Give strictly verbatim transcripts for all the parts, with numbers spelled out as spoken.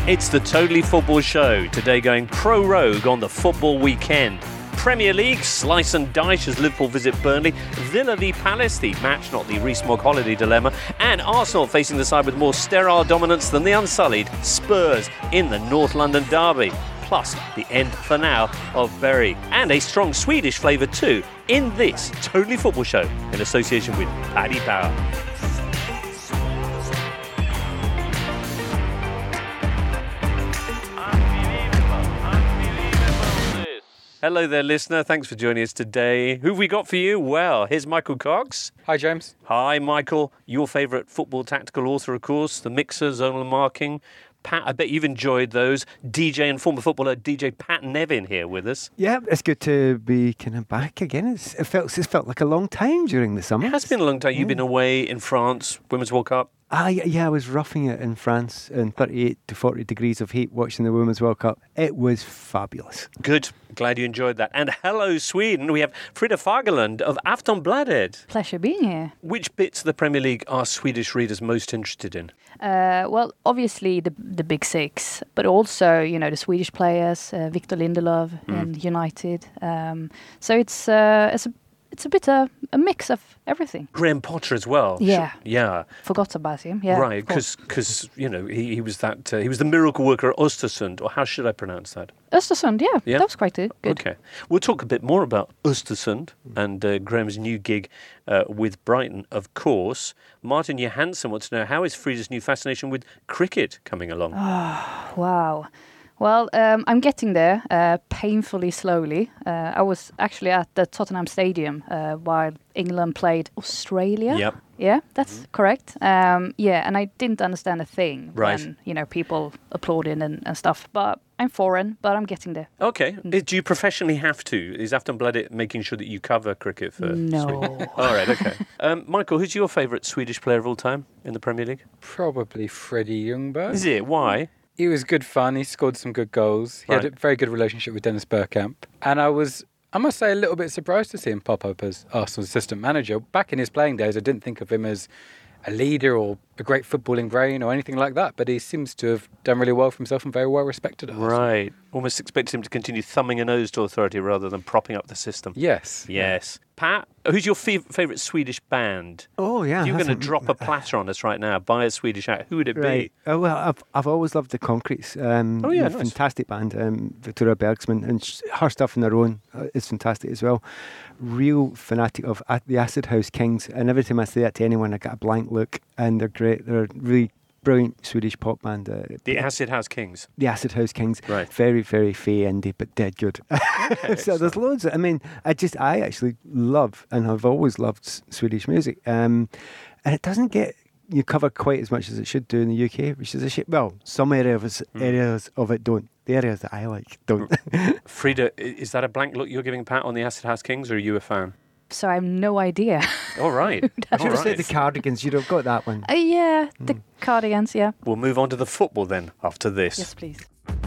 It's the Totally Football Show, today going pro-rogue on the football weekend. Premier League, slice and dice as Liverpool visit Burnley, Villa v Palace, the match, not the Rees-Mogg holiday dilemma, and Arsenal facing the side with more sterile dominance than the unsullied Spurs in the North London derby. Plus, the end for now of Bury, and a strong Swedish flavour too, in this Totally Football Show in association with Paddy Power. Hello there, listener. Thanks for joining us today. Who've we got for you? Well, here's Michael Cox. Hi, James. Hi, Michael. Your favourite football tactical author, of course, The Mixer, Zonal Marking. Pat, I bet you've enjoyed those. D J and former footballer D J Pat Nevin here with us. Yeah, it's good to be kind of back again. It's, it felt it's felt like a long time during the summer. It has been a long time. Yeah. You've been away in France, Women's World Cup. Ah, yeah, yeah, I was roughing it in France in thirty-eight to forty degrees of heat watching the Women's World Cup. It was fabulous. Good. Glad you enjoyed that. And hello, Sweden. We have Frida Fagerlund of Aftonbladet. Pleasure being here. Which bits of the Premier League are Swedish readers most interested in? Uh, well, obviously the the big six, but also, you know, the Swedish players, uh, Victor Lindelöf Mm. in United. Um, so it's uh, it's a it's a bit a, a mix of everything. Graham Potter as well. Yeah. Sh- Yeah. Forgot about him. Yeah. Right, because, you know, he, he was that, uh, he was the miracle worker at Östersund, or how should I pronounce that? Östersund, yeah, Yeah? that was quite good. good. Okay. We'll talk a bit more about Östersund and uh, Graham's new gig uh, with Brighton, of course. Martin Johansson wants to know, how is Frida's new fascination with cricket coming along? Wow. Well, um, I'm getting there, uh, painfully slowly. Uh, I was actually at the Tottenham Stadium uh, while England played Australia. Yep. Yeah, that's mm-hmm. correct. Um, yeah, and I didn't understand a thing Right. when, you know, people applauding and, and stuff. But I'm foreign, but I'm getting there. Okay. Uh, Do you professionally have to? Is Aftonbladet making sure that you cover cricket for No. Sweden? All right, okay. Um, Michael, who's your favourite Swedish player of all time in the Premier League? Probably Freddie Ljungberg. Is it? Why? He was good fun. He scored some good goals. He Right. had a very good relationship with Dennis Bergkamp. And I was, I must say, a little bit surprised to see him pop up as Arsenal's assistant manager. Back in his playing days, I didn't think of him as a leader or a great footballing brain or anything like that. But he seems to have done really well for himself and very well respected at Arsenal. Right. Almost expected him to continue thumbing a nose to authority rather than propping up the system. Yes. Yes. Pat, who's your f- favourite Swedish band? Oh, yeah. If you're going to that's a- drop a platter on us right now, buy a Swedish act, who would it Right. Oh, well, I've I've always loved the Concretes. Um, Oh, yeah, a nice. fantastic band. Um, Victoria Bergsman, and sh- her stuff on their own uh, is fantastic as well. Real fanatic of uh, the Acid House Kings, and every time I say that to anyone, I get a blank look, and they're great. They're a really brilliant Swedish pop band. Uh, be? The Acid House Kings. The Acid House Kings. Right. Very, very fey indie, but dead good. So there's loads. Of, I mean, I just, I actually love, and I've always loved s- Swedish music. Um, and it doesn't get you cover quite as much as it should do in the U K, which is a shame. Well, some areas Mm. areas of it don't. The areas that I like don't. Frida, i- is that a blank look you're giving Pat on the Acid House Kings, or are you a fan? So I have no idea. All right. I All should have said right. the Cardigans. You'd have got that one. Uh, yeah, the Cardigans, yeah. We'll move on to the football then after this. Yes, please.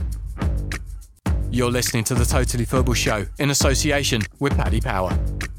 You're listening to the Totally Football Show in association with Paddy Power.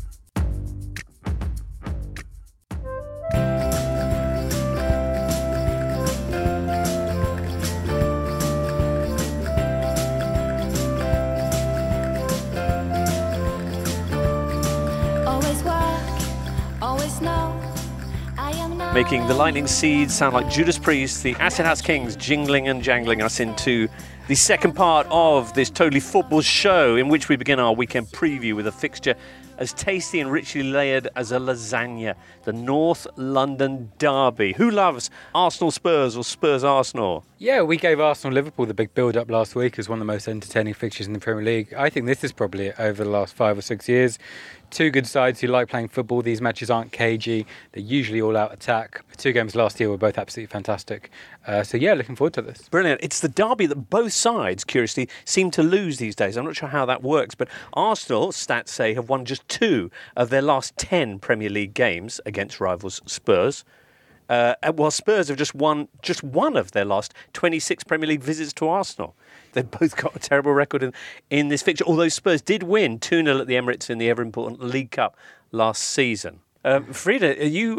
Always work, always know I am not Making the Lightning Seeds sound like Judas Priest, the Acid House Kings jingling and jangling us into the second part of this Totally Football Show, in which we begin our weekend preview with a fixture as tasty and richly layered as a lasagna, the North London derby. Who loves Arsenal Spurs or Spurs Arsenal? Yeah, we gave Arsenal Liverpool the big build-up last week as one of the most entertaining fixtures in the Premier League. I think this is probably over the last five or six years. Two good sides who like playing football. These matches aren't cagey. They're usually all-out attack. The two games last year were both absolutely fantastic. Uh, so, yeah, looking forward to this. Brilliant. It's the derby that both sides, curiously, seem to lose these days. I'm not sure how that works, but Arsenal, stats say, have won just two of their last ten Premier League games against rivals Spurs. Uh, while Spurs have just won just one of their last twenty-six Premier League visits to Arsenal. They've both got a terrible record in, in this fixture, although Spurs did win two nil at the Emirates in the ever-important League Cup last season. Um, Frida, are you um,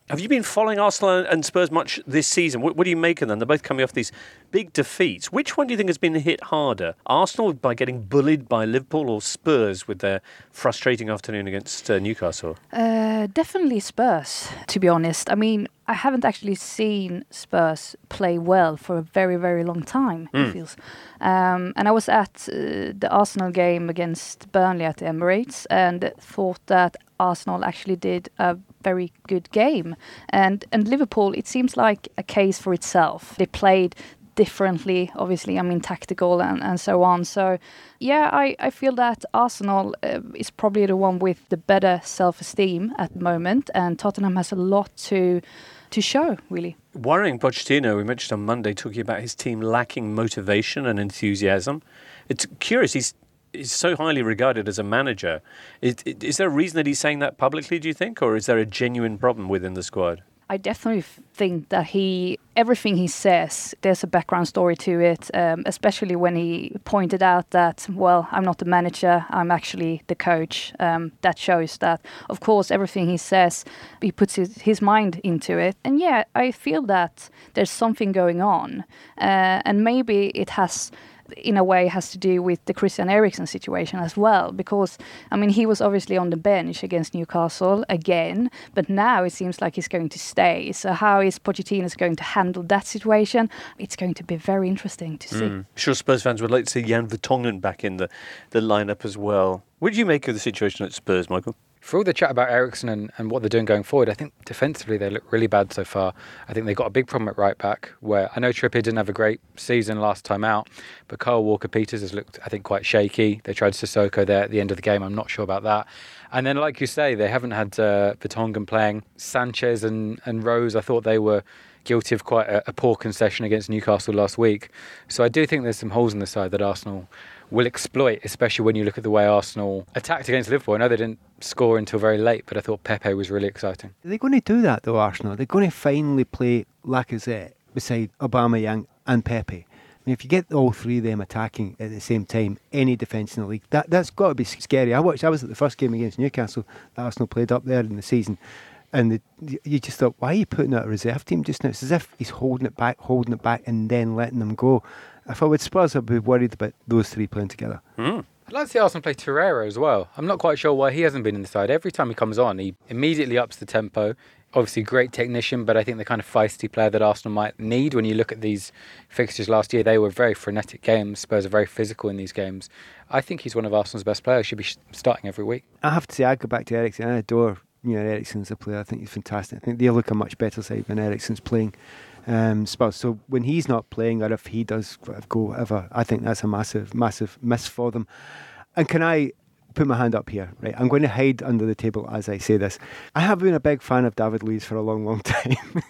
Have you been following Arsenal and Spurs much this season? What, what do you make of them? They're both coming off these big defeats. Which one do you think has been hit harder? Arsenal by getting bullied by Liverpool, or Spurs with their frustrating afternoon against uh, Newcastle? Uh, definitely Spurs, to be honest. I mean, I haven't actually seen Spurs play well for a very, very long time, mm. it feels. Um, and I was at uh, the Arsenal game against Burnley at the Emirates and thought that Arsenal actually did a very good game. And and Liverpool, it seems like a case for itself. They played differently, obviously, I mean, tactical and, and so on. So, yeah, I, I feel that Arsenal uh, is probably the one with the better self-esteem at the moment, and Tottenham has a lot to to show, really. Worrying Pochettino, we mentioned on Monday, talking about his team lacking motivation and enthusiasm. It's curious, he's He's so highly regarded as a manager. Is, is there a reason that he's saying that publicly, do you think? Or is there a genuine problem within the squad? I definitely think that he, everything he says, there's a background story to it, um, especially when he pointed out that, well, I'm not the manager, I'm actually the coach. Um, that shows that, of course, everything he says, he puts his, his mind into it. And yeah, I feel that there's something going on. Uh, and maybe it has... in a way has to do with the Christian Eriksen situation as well, because I mean he was obviously on the bench against Newcastle again, but now it seems like he's going to stay. So how is Pochettino going to handle that situation? It's going to be very interesting to see. Mm. Sure, Spurs fans would like to see Jan Vertonghen back in the, the lineup as well. What do you make of the situation at Spurs, Michael? For all the chat about Eriksen and, and what they're doing going forward, I think defensively they look really bad so far. I think they've got a big problem at right back, where I know Trippier didn't have a great season last time out, but Kyle Walker-Peters has looked, I think, quite shaky. They tried Sissoko there at the end of the game. I'm not sure about that. And then, like you say, they haven't had uh, Vertonghen playing. Sanchez and, and Rose, I thought they were guilty of quite a, a poor concession against Newcastle last week. So I do think there's some holes in the side that Arsenal will exploit, especially when you look at the way Arsenal attacked against Liverpool. I know they didn't score until very late, but I thought Pepe was really exciting. Are they going to do that, though, Arsenal? They're going to finally play Lacazette beside Aubameyang and Pepe. I mean, if you get all three of them attacking at the same time, any defence in the league, that, that's got to be scary. I watched. I was at the first game against Newcastle that Arsenal played up there in the season, and the, you just thought, why are you putting out a reserve team just now? It's as if he's holding it back, holding it back, and then letting them go. If I were Spurs, I'd be worried about those three playing together. Mm. I'd like to see Arsenal play Torreira as well. I'm not quite sure why he hasn't been in the side. Every time he comes on, he immediately ups the tempo. Obviously, great technician, but I think the kind of feisty player that Arsenal might need. When you look at these fixtures last year, they were very frenetic games. Spurs are very physical in these games. I think he's one of Arsenal's best players. Should be starting every week. I have to say, I go back to Eriksen. I adore you know, Eriksen as a player. I think he's fantastic. I think they look a much better side when Eriksen's playing. Um, Spurs. So when he's not playing, or if he does go whatever, I think that's a massive, massive miss for them. And can I put my hand up here? Right, I'm going to hide under the table as I say this. I have been a big fan of David Luiz for a long, long time.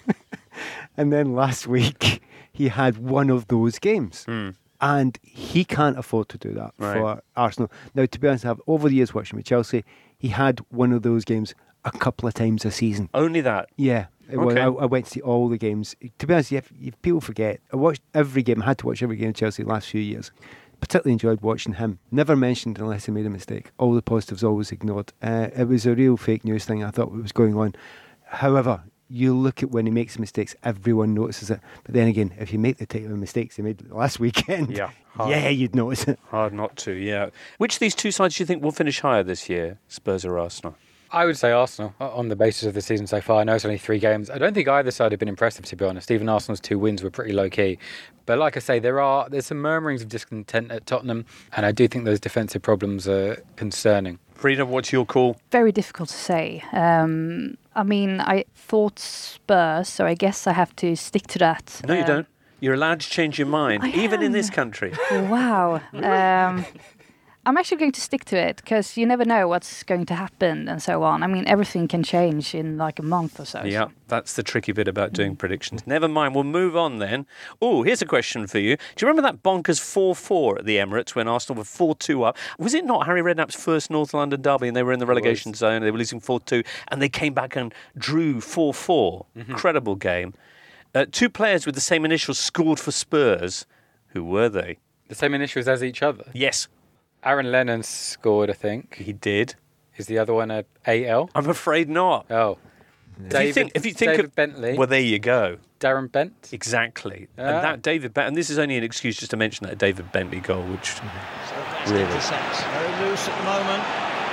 And then last week he had one of those games, mm. and he can't afford to do that right. for Arsenal. Now, to be honest, I've over the years watching with Chelsea, he had one of those games a couple of times a season. Only that? Yeah. Okay. Well, I, I went to see all the games. To be honest, if, if people forget, I watched every game. I had to watch every game of Chelsea the last few years. Particularly enjoyed watching him. Never mentioned unless he made a mistake. All the positives always ignored. Uh, it was a real fake news thing. I thought what was going on. However, you look at when he makes mistakes, everyone notices it. But then again, if you make the type of mistakes he made last weekend, yeah, yeah, you'd notice it. Hard not to, yeah. Which of these two sides do you think will finish higher this year, Spurs or Arsenal? I would say Arsenal, on the basis of the season so far. I know it's only three games. I don't think either side have been impressive, to be honest. Even Arsenal's two wins were pretty low-key. But like I say, there are there's some murmurings of discontent at Tottenham, and I do think those defensive problems are concerning. Frida, what's your call? Very difficult to say. Um, I mean, I thought Spurs, so I guess I have to stick to that. No, you um, don't. You're allowed to change your mind, I even am. in this country. Wow. Um, I'm actually going to stick to it because you never know what's going to happen and so on. I mean, everything can change in like a month or so. Yeah, that's the tricky bit about doing predictions. Never mind, we'll move on then. Oh, here's a question for you. Do you remember that bonkers four four at the Emirates when Arsenal were four two up? Was it not Harry Redknapp's first North London derby and they were in the relegation zone, they were losing four two, and they came back and drew four four? Mm-hmm. Incredible game. Uh, two players with the same initials scored for Spurs. Who were they? The same initials as each other? Yes. Aaron Lennon scored, I think. He did. Is the other one a A L? I'm afraid not. Oh. David, if you think, if you think David of, Bentley. Well, there you go. Darren Bent. Exactly. Ah. And that David Bentley, and this is only an excuse just to mention that David Bentley goal, which So really. very loose at the moment.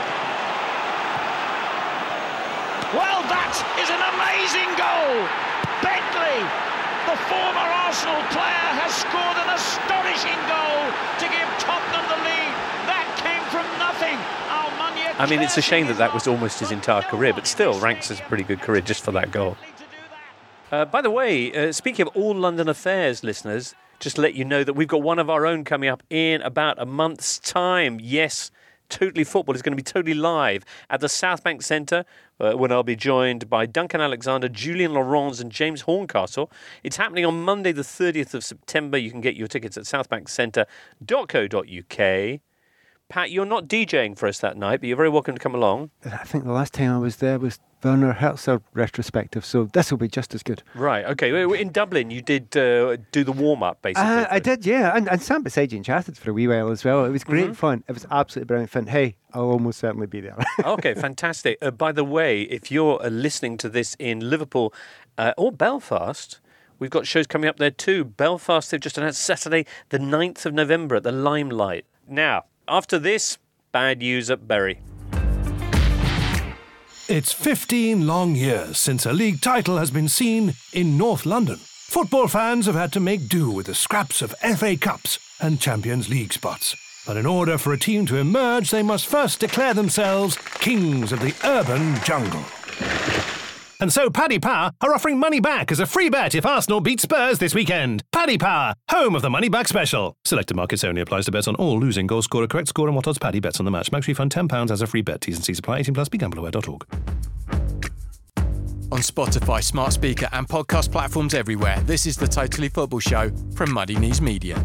Well, that is an amazing goal. Bentley, the former Arsenal player, has scored an astonishing goal to give Tottenham the lead. That came from nothing. Almunia I mean, it's a shame that that was cursing almost his entire career, but still ranks as a pretty good career just for that goal. Uh, by the way, uh, speaking of all London affairs, listeners, just to let you know that we've got one of our own coming up in about a month's time. Yes, Totally Football is going to be totally live at the Southbank Centre uh, when I'll be joined by Duncan Alexander, Julian Laurens and James Horncastle. It's happening on Monday the thirtieth of September. You can get your tickets at southbank centre dot co dot uk. Pat, you're not DJing for us that night, but you're very welcome to come along. I think the last time I was there was Werner Herzog retrospective, so this will be just as good. Right, okay. In Dublin, you did uh, do the warm-up, basically. Uh, I did, yeah, and, and sat beside you and chatted for a wee while as well. It was great Mm-hmm. fun. It was absolutely brilliant fun. Hey, I'll almost certainly be there. Okay, fantastic. Uh, by the way, if you're uh, listening to this in Liverpool uh, or Belfast, we've got shows coming up there too. Belfast, they've just announced Saturday, the ninth of November at the Limelight. Now, after this, bad news at Bury. It's fifteen long years since a league title has been seen in North London. Football fans have had to make do with the scraps of F A Cups and Champions League spots. But in order for a team to emerge, they must first declare themselves kings of the urban jungle. And so Paddy Power are offering money back as a free bet if Arsenal beat Spurs this weekend. Paddy Power, home of the money back special. Selected markets only. Applies to bets on all losing goal scorer, correct score and what odds Paddy bets on the match. Max refund ten pounds as a free bet. T's and C's apply. eighteen plus. Be gamble aware dot org. On Spotify, smart speaker and podcast platforms everywhere, this is the Totally Football Show from Muddy Knees Media.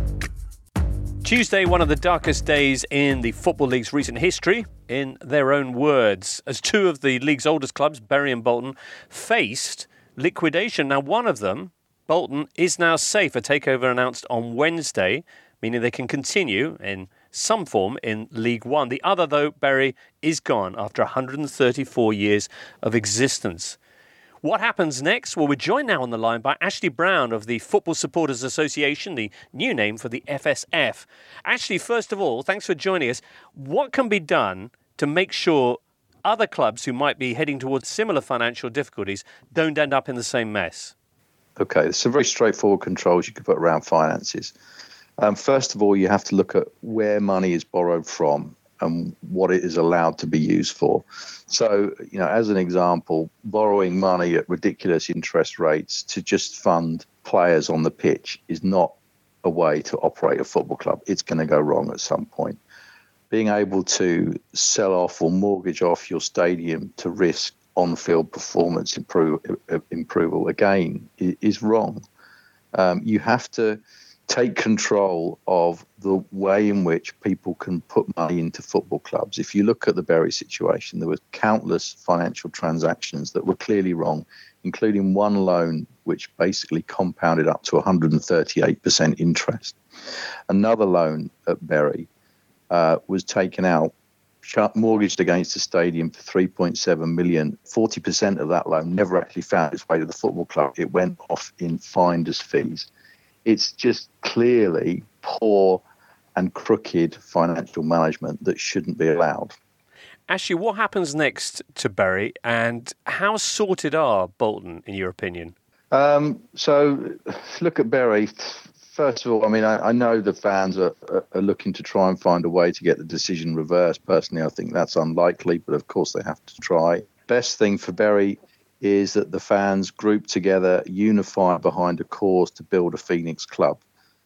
Tuesday, one of the darkest days in the Football League's recent history, in their own words, as two of the league's oldest clubs, Bury and Bolton, faced liquidation. Now, one of them, Bolton, is now safe. A takeover announced on Wednesday, meaning they can continue in some form in League One. The other, though, Bury, is gone after one hundred thirty-four years of existence. What happens next? Well, we're joined now on the line by Ashley Brown of the Football Supporters Association, the new name for the F S F. Ashley, first of all, thanks for joining us. What can be done to make sure other clubs who might be heading towards similar financial difficulties don't end up in the same mess? Okay, there's some very straightforward controls you can put around finances. Um, first of all, you have to look at where money is borrowed from and what it is allowed to be used for. So, you know, as an example, borrowing money at ridiculous interest rates to just fund players on the pitch is not a way to operate a football club. It's going to go wrong at some point. Being able to sell off or mortgage off your stadium to risk on-field performance improve, improval, again, is wrong. Um, you have to take control of the way in which people can put money into football clubs. If you look at the Bury situation, there were countless financial transactions that were clearly wrong, including one loan which basically compounded up to one hundred thirty-eight percent interest. Another loan at Bury uh, was taken out, mortgaged against the stadium for three point seven million. forty percent of that loan never actually found its way to the football club. It went off in finder's fees. It's just clearly poor and crooked financial management that shouldn't be allowed. Ashley, what happens next to Bury and how sorted are Bolton, in your opinion? Um, so look at Bury. First of all, I mean, I, I know the fans are, are, are looking to try and find a way to get the decision reversed. Personally, I think that's unlikely, but of course they have to try. Best thing for Bury is that the fans group together, unify behind a cause to build a Phoenix club.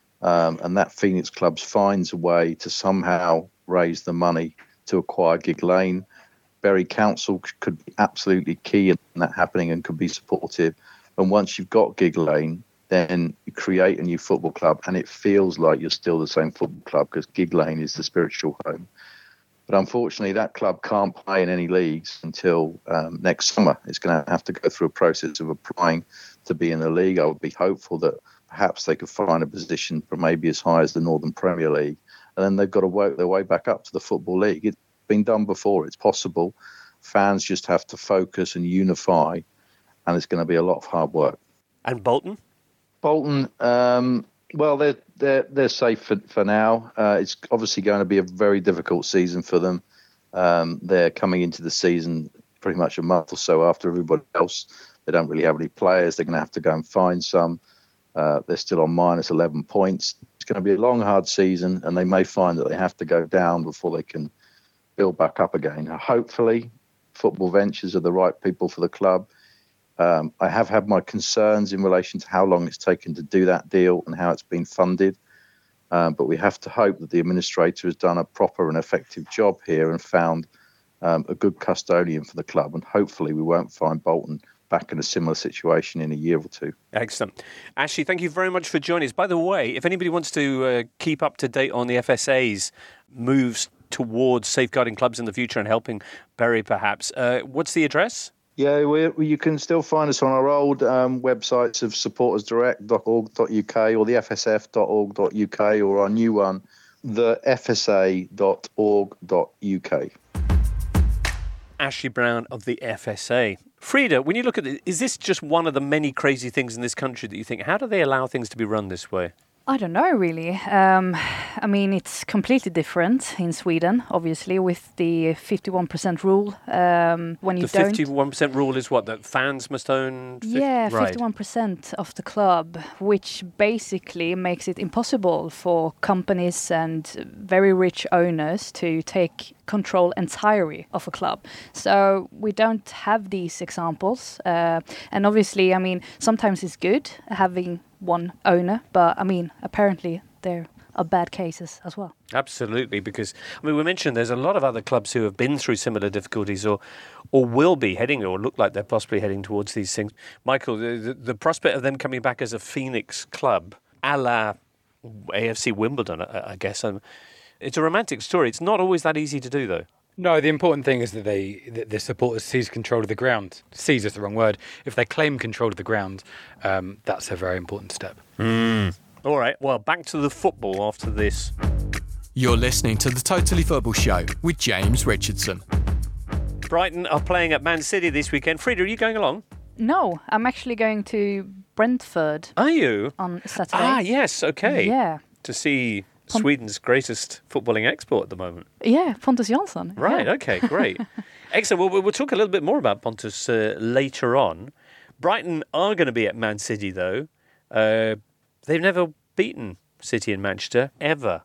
Um, and that Phoenix club finds a way to somehow raise the money to acquire Gig Lane. Bury Council could be absolutely key in that happening and could be supportive. And once you've got Gig Lane, then you create a new football club and it feels like you're still the same football club because Gig Lane is the spiritual home. But unfortunately, that club can't play in any leagues until um, next summer. It's going to have to go through a process of applying to be in the league. I would be hopeful that perhaps they could find a position for maybe as high as the Northern Premier League. And then they've got to work their way back up to the Football League. It's been done before. It's possible. Fans just have to focus and unify and it's going to be a lot of hard work. And Bolton? Bolton, um, well, they're they're they're safe for, for now. Uh, it's obviously going to be a very difficult season for them. Um, they're coming into the season pretty much a month or so after everybody else. They don't really have any players. They're going to have to go and find some. Uh, they're still on minus eleven points. It's going to be a long, hard season, and they may find that they have to go down before they can build back up again. Hopefully, Football Ventures are the right people for the club. Um, I have had my concerns in relation to how long it's taken to do that deal and how it's been funded. Um, but we have to hope that the administrator has done a proper and effective job here and found um, a good custodian for the club. And hopefully we won't find Bolton back in a similar situation in a year or two. Excellent. Ashley, thank you very much for joining us. By the way, if anybody wants to uh, keep up to date on the F S A's moves towards safeguarding clubs in the future and helping Bury perhaps, uh, what's the address? Yeah, we, we, you can still find us on our old um, websites of supporters direct dot org dot U K or the F S F dot org dot U K or our new one, the F S A dot org dot U K. Ashley Brown of the F S A. Frida, when you look at it, is this just one of the many crazy things in this country that you think, how do they allow things to be run this way? I don't know, really. Um, I mean, it's completely different in Sweden, obviously, with the fifty-one percent rule. Um, when you the don't... fifty-one percent rule is what? That fans must own? fifty Yeah, right. fifty-one percent of the club, which basically makes it impossible for companies and very rich owners to take control entirely of a club. So we don't have these examples. Uh, and obviously, I mean, sometimes it's good having one owner, but I mean, apparently there are bad cases as well. Absolutely, because I mean, we mentioned there's a lot of other clubs who have been through similar difficulties, or, or will be heading, or look like they're possibly heading towards these things. Michael, the, the prospect of them coming back as a Phoenix club, a la A F C Wimbledon, I, I guess, um, it's a romantic story. It's not always that easy to do, though. No, the important thing is that they that the supporters seize control of the ground. Seize is the wrong word. If they claim control of the ground, um, that's a very important step. Mm. All right, well, back to the football after this. You're listening to the Totally Football Show with James Richardson. Brighton are playing at Man City this weekend. Frida, are you going along? No, I'm actually going to Brentford. Are you? On Saturday. Ah, yes, okay. Yeah. To see Sweden's greatest footballing export at the moment. Yeah, Pontus Jansson. Right, yeah. okay, great. Excellent. Well, we'll talk a little bit more about Pontus uh, later on. Brighton are going to be at Man City, though. Uh, they've never beaten City in Manchester, ever.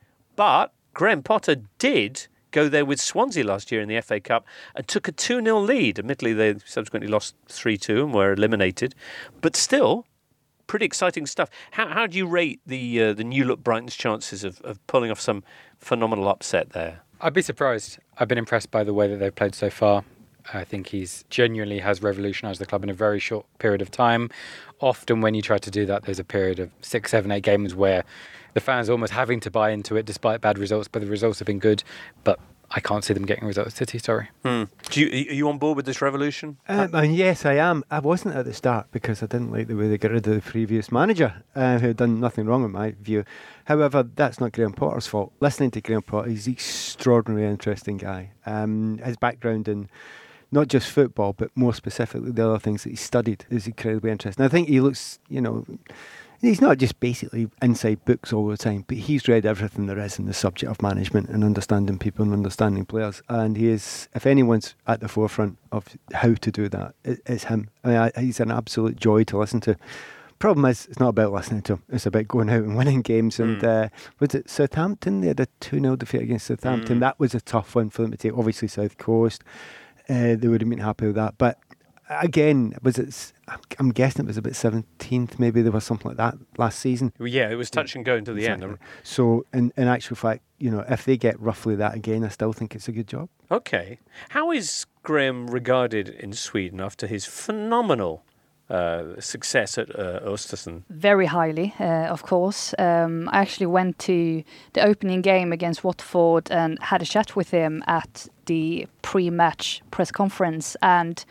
But Graham Potter did go there with Swansea last year in the F A Cup and took a two nil lead. Admittedly, they subsequently lost three two and were eliminated. But still, pretty exciting stuff. How how do you rate the uh, the new look Brighton's chances of, of pulling off some phenomenal upset there? I'd be surprised. I've been impressed by the way that they've played so far. I think he's genuinely has revolutionised the club in a very short period of time. Often when you try to do that, there's a period of six, seven, eight games where the fans are almost having to buy into it despite bad results, but the results have been good. But I can't see them getting results at City, sorry. Hmm. Do you, are you on board with this revolution? Um, and yes, I am. I wasn't at the start because I didn't like the way they got rid of the previous manager, uh, who had done nothing wrong in my view. However, that's not Graham Potter's fault. Listening to Graham Potter, he's an extraordinarily interesting guy. Um, his background in not just football, but more specifically the other things that he studied is incredibly interesting. I think he looks, you know, he's not just basically inside books all the time, but he's read everything there is in the subject of management and understanding people and understanding players. And he is, if anyone's at the forefront of how to do that, it, it's him. I mean, I, he's an absolute joy to listen to. Problem is, it's not about listening to him. It's about going out and winning games. And mm. uh, was it Southampton? They had a two nil defeat against Southampton. Mm. That was a tough one for them to take. Obviously, South Coast. Uh, they would have been happy with that. But again, was it? I'm guessing it was about seventeenth. Maybe there was something like that last season. Well, yeah, it was touch and go until the exactly. end. So, in, in actual fact, you know, if they get roughly that again, I still think it's a good job. Okay. How is Graham regarded in Sweden after his phenomenal uh, success at uh, Östersund? Very highly, uh, of course. Um, I actually went to the opening game against Watford and had a chat with him at the pre-match press conference. And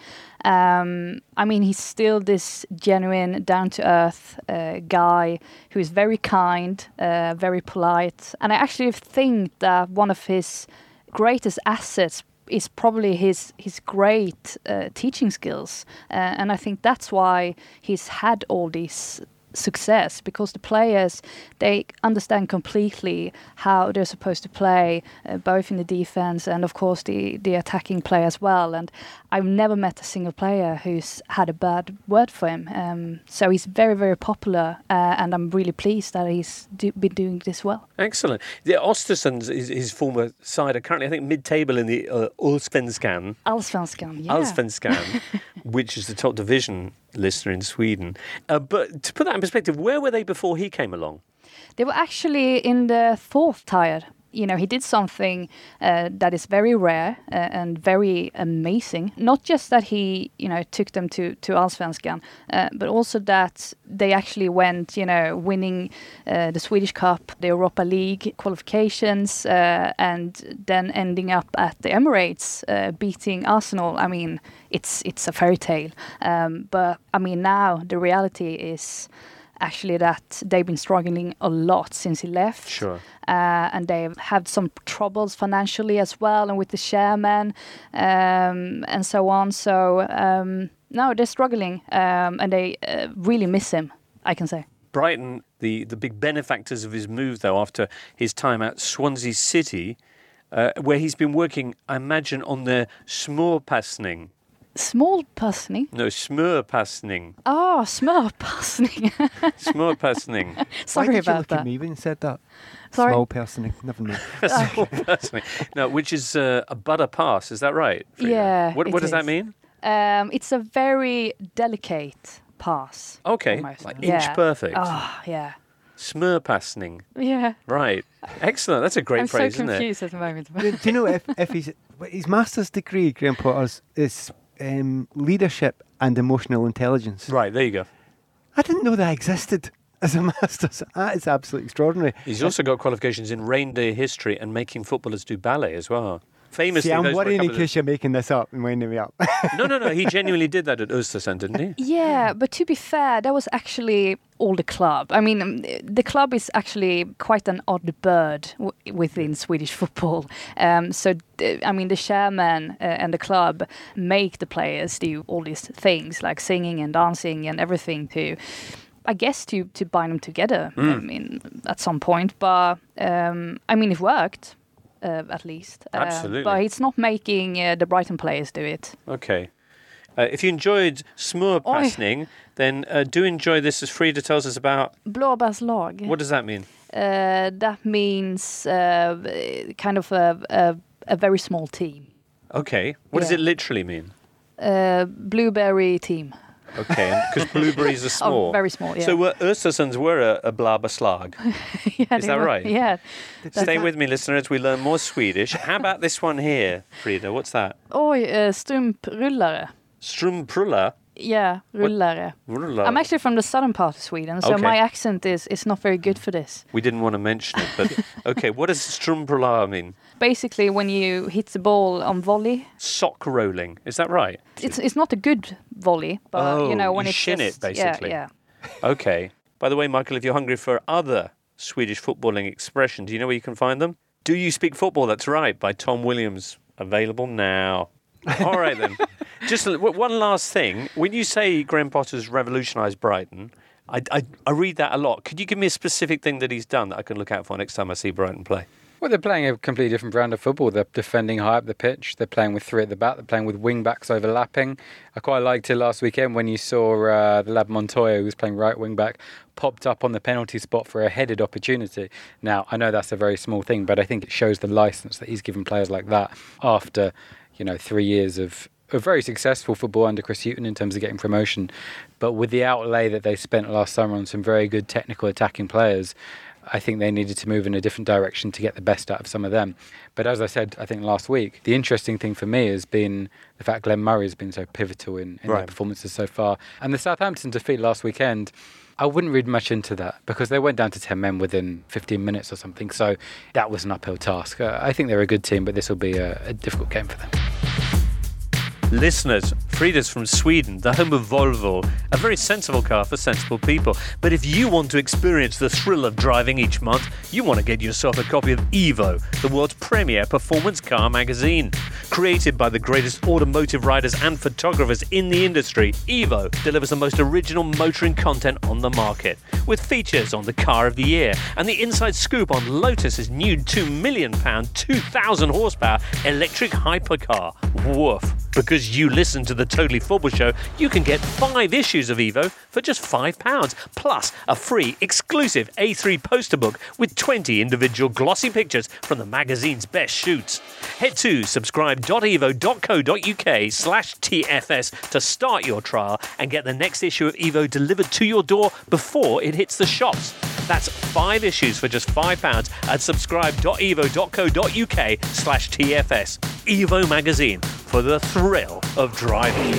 um, I mean, he's still this genuine, down-to-earth uh, guy who is very kind, uh, very polite. And I actually think that one of his greatest assets is probably his his great uh, teaching skills, uh, and I think that's why he's had all these success, because the players, they understand completely how they're supposed to play, uh, both in the defense and of course the the attacking play as well. And I've never met a single player who's had a bad word for him. Um, so he's very, very popular, uh, and I'm really pleased that he's do- been doing this well. Excellent. The Östersund, his, his former side, are currently, I think, mid-table in the uh, Allsvenskan. Allsvenskan, yeah. Allsvenskan, which is the top division, listener, in Sweden. Uh, but to put that in perspective, where were they before he came along? They were actually in the fourth tier. You know, he did something uh, that is very rare uh, and very amazing. Not just that he, you know, took them to, to Allsvenskan, uh, but also that they actually went, you know, winning uh, the Swedish Cup, the Europa League qualifications, uh, and then ending up at the Emirates, uh, beating Arsenal. I mean, it's it's a fairy tale. Um, but, I mean, now the reality is actually that they've been struggling a lot since he left. Sure. Uh, and they've had some troubles financially as well, and with the chairman, um, and so on. So, um, no, they're struggling, um, and they uh, really miss him, I can say. Brighton, the, the big benefactors of his move, though, after his time at Swansea City, uh, where he's been working, I imagine, on the smørpasning. Small passning? No, smørpasning. Oh, smørpasning. Smørpasning. Sorry Why did about you look that. at me when you said that? Sorry? Small personing, never mind. Smørpasning. No, which is uh, a butter pass, is that right, Frida? Yeah, What, it what does that is. mean? Um, it's a very delicate pass. Okay, almost. like Yeah. inch perfect. Oh, yeah. Smørpasning. Yeah. Right. Excellent. That's a great I'm phrase, so isn't it? confused at the moment. do, do you know if, if he's, his master's degree, Graham Potter's, is um, leadership and emotional intelligence? Right, there you go. I didn't know that existed as a master's. That is absolutely extraordinary. He's also got qualifications in reindeer history and making footballers do ballet as well. Famously, See, I'm those were a worrying in couple of- case you're making this up and winding me up. No, no, no. He genuinely did that at Östersund, didn't he? Yeah, but to be fair, that was actually all the club. I mean, um, the club is actually quite an odd bird w- within Swedish football. Um, so, th- I mean, the chairman uh, and the club make the players do all these things like singing and dancing and everything to, I guess, to, to bind them together. Mm. I mean, at some point. But, um, I mean, it worked. Uh, at least. Uh, Absolutely. But it's not making uh, the Brighton players do it. Okay. Uh, if you enjoyed smørpasning, then uh, do enjoy this as Frida tells us about. Blåbärslag. What does that mean? Uh, that means uh, kind of a, a, a very small team. Okay. What does Yeah. it literally mean? Uh, blueberry team. Okay, because blueberries are small. Oh, very small, yeah. So uh, Östersunds were a, a blåbärslag. yeah, Is they that were- right? Yeah. Stay with me, listener, as we learn more Swedish. How about this one here, Frida? What's that? Oj, uh, strumprullare. Strumprulla? Yeah, rullare. Rulla. I'm actually from the southern part of Sweden, so Okay. my accent is, is not very good for this. We didn't want to mention it, but okay. What does strumprulla mean? Basically, when you hit the ball on volley, Sock rolling. Is that right? it's it's not a good volley, but Oh, you know when you it's shin it, just, basically. Yeah, Okay. By the way, Michael, if you're hungry for other Swedish footballing expressions, do you know where you can find them? Do You Speak Football? That's right, by Tom Williams. Available now. All right, then. Just a- one last thing. When you say Graham Potter's revolutionised Brighton, I, I, I read that a lot. Could you give me a specific thing that he's done that I can look out for next time I see Brighton play? Well, they're playing a completely different brand of football. They're defending high up the pitch. They're playing with three at the back. They're playing with wing-backs overlapping. I quite liked it last weekend when you saw uh, the lad Montoya, who was playing right wing-back, popped up on the penalty spot for a headed opportunity. Now, I know that's a very small thing, but I think it shows the licence that he's given players like that after, you know, three years of a very successful football under Chris Hughton in terms of getting promotion. But with the outlay that they spent last summer on some very good technical attacking players, I think they needed to move in a different direction to get the best out of some of them. But as I said, I think last week, the interesting thing for me has been the fact Glenn Murray has been so pivotal in, in Right. their performances so far. And the Southampton defeat last weekend, I wouldn't read much into that because they went down to ten men within fifteen minutes or something. So that was an uphill task. Uh, I think they're a good team, but this will be a, a difficult game for them. Listeners, Frida's from Sweden, the home of Volvo, a very sensible car for sensible people. But if you want to experience the thrill of driving each month, you want to get yourself a copy of Evo, the world's premier performance car magazine. Created by the greatest automotive writers and photographers in the industry, Evo delivers the most original motoring content on the market, with features on the car of the year and the inside scoop on Lotus's new two million pound, two thousand horsepower electric hypercar. Woof. Because you listen to the Totally Football Show, you can get five issues of Evo for just five pounds, plus a free exclusive A three poster book with twenty individual glossy pictures from the magazine's best shoots. Head to subscribe.evo.co.uk slash TFS to start your trial and get the next issue of Evo delivered to your door before it hits the shops. That's five issues for just five pounds at subscribe.evo.co.uk slash TFS. Evo magazine for the thrill of driving.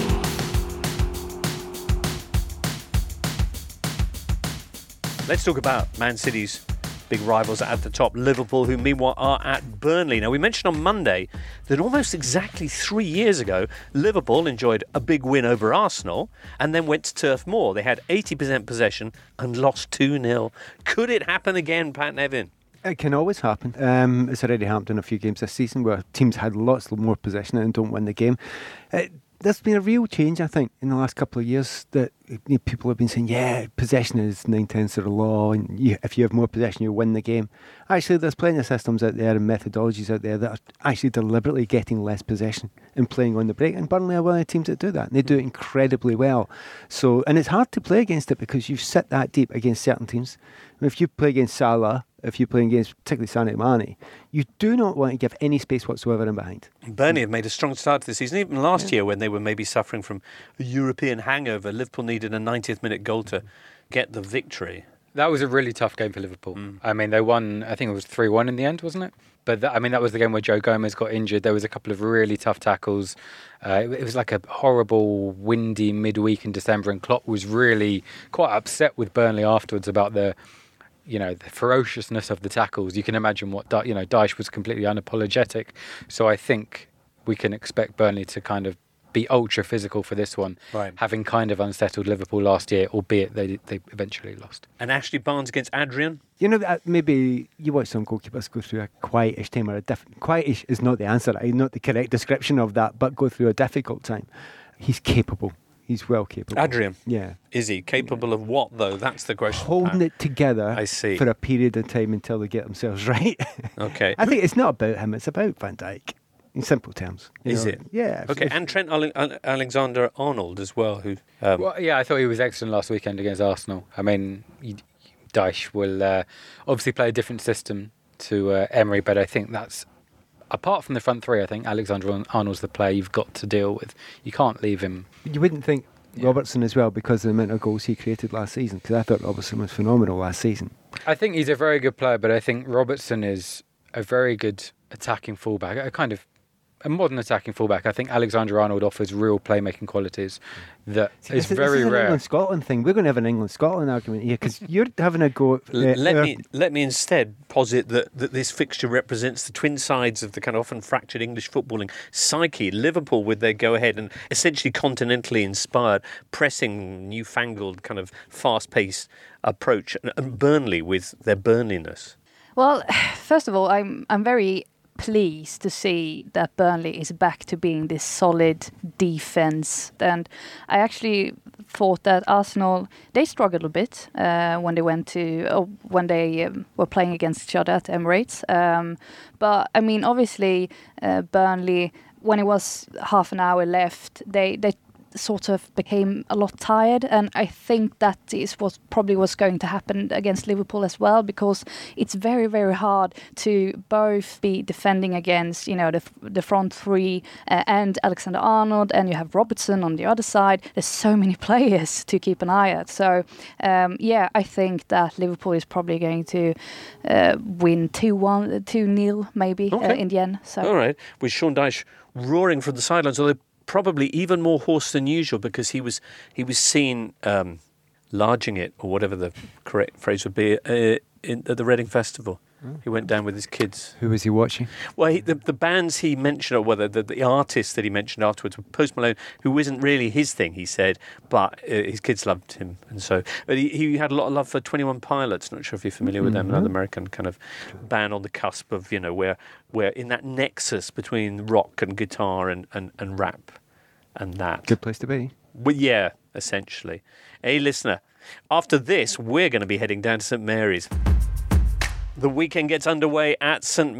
Let's talk about Man City's big rivals at the top, Liverpool, who meanwhile are at Burnley. Now, we mentioned on Monday that almost exactly three years ago, Liverpool enjoyed a big win over Arsenal and then went to Turf Moor. They had eighty percent possession and lost two nil. Could it happen again, Pat Nevin? It can always happen. Um, it's already happened in a few games this season where teams had lots more possession and don't win the game. It, There's been a real change, I think, in the last couple of years that you know, people have been saying, yeah, possession is nine-tenths of the law, and you, if you have more possession, you win the game. Actually, there's plenty of systems out there and methodologies out there that are actually deliberately getting less possession and playing on the break, and Burnley are one of the teams that do that, and they do it incredibly well. So, and it's hard to play against it because you sit that deep against certain teams. If you play against Salah, if you're playing against particularly Sané Mane, you do not want to give any space whatsoever in behind. Burnley have made a strong start to the season. Even last yeah. year, when they were maybe suffering from a European hangover, Liverpool needed a ninetieth minute goal to get the victory. That was a really tough game for Liverpool. Mm. I mean, they won, I think it was three one in the end, wasn't it? But that, I mean, that was the game where Joe Gomez got injured. There was a couple of really tough tackles. Uh, it, it was like a horrible, windy midweek in December, and Klopp was really quite upset with Burnley afterwards about the, you know, the ferociousness of the tackles. You can imagine what, you know, Dyche was completely unapologetic. So I think we can expect Burnley to kind of be ultra physical for this one, right. having kind of unsettled Liverpool last year, albeit they they eventually lost. And Ashley Barnes against Adrian? You know, maybe you watch some goalkeepers go through a quietish time, or a different. Quietish is not the answer, not the correct description of that, but go through a difficult time. He's capable. He's well capable. Adrian? Yeah. Is he capable yeah. of what, though? That's the question. Holding it together I see. for a period of time until they get themselves right. Okay. I think it's not about him, it's about Van Dijk. In simple terms. Is know? it? Yeah. Okay, if, and Trent Ale- Alexander-Arnold as well. Who? Um, well, yeah, I thought he was excellent last weekend against Arsenal. I mean, Dyche will uh, obviously play a different system to uh, Emery, but I think that's, apart from the front three, I think Alexander-Arnold's the player you've got to deal with. You can't leave him. You wouldn't think yeah. Robertson as well, because of the amount of goals he created last season, because I thought Robertson was phenomenal last season. I think he's a very good player, but I think Robertson is a very good attacking fullback, a kind of a modern attacking fullback. I think Alexander-Arnold offers real playmaking qualities that See, is this, very this is rare. An England-Scotland thing. We're going to have an England-Scotland argument here because you're having a go. At, uh, let uh, me let me instead posit that, that this fixture represents the twin sides of the kind of often fractured English footballing psyche. Liverpool with their go-ahead and essentially continentally inspired, pressing, newfangled kind of fast-paced approach, and, and Burnley with their Burnliness. Well, first of all, I'm I'm very pleased to see that Burnley is back to being this solid defense. And I actually thought that Arsenal, they struggled a bit uh, when they went to, uh, when they um, were playing against each other at Emirates. Um, but I mean, obviously, uh, Burnley, when it was half an hour left, they, they sort of became a lot tired, and I think that is what probably was going to happen against Liverpool as well, because it's very very hard to both be defending against, you know, the the front three uh, and Alexander-Arnold, and you have Robertson on the other side. There's so many players to keep an eye at. So um, yeah, I think that Liverpool is probably going to uh, win two one, two nil maybe okay. uh, in the end. So all right, with Sean Dyche roaring from the sidelines, although probably even more hoarse than usual, because he was he was seen um, larging it, or whatever the correct phrase would be, uh, in, at the Reading Festival. Mm. He went down with his kids. Who was he watching? Well, he, the the bands he mentioned, or whether the, the artists that he mentioned afterwards, were Post Malone, who isn't really his thing, he said, but uh, his kids loved him, and so. But he, he had a lot of love for twenty-one Pilots. Not sure if you're familiar mm-hmm. with them, another American kind of band on the cusp of, you know, where where in that nexus between rock and guitar and, and, and rap, and that. Good place to be. Well, yeah, essentially. Hey, listener, after this, we're going to be heading down to St Mary's. The weekend gets underway at St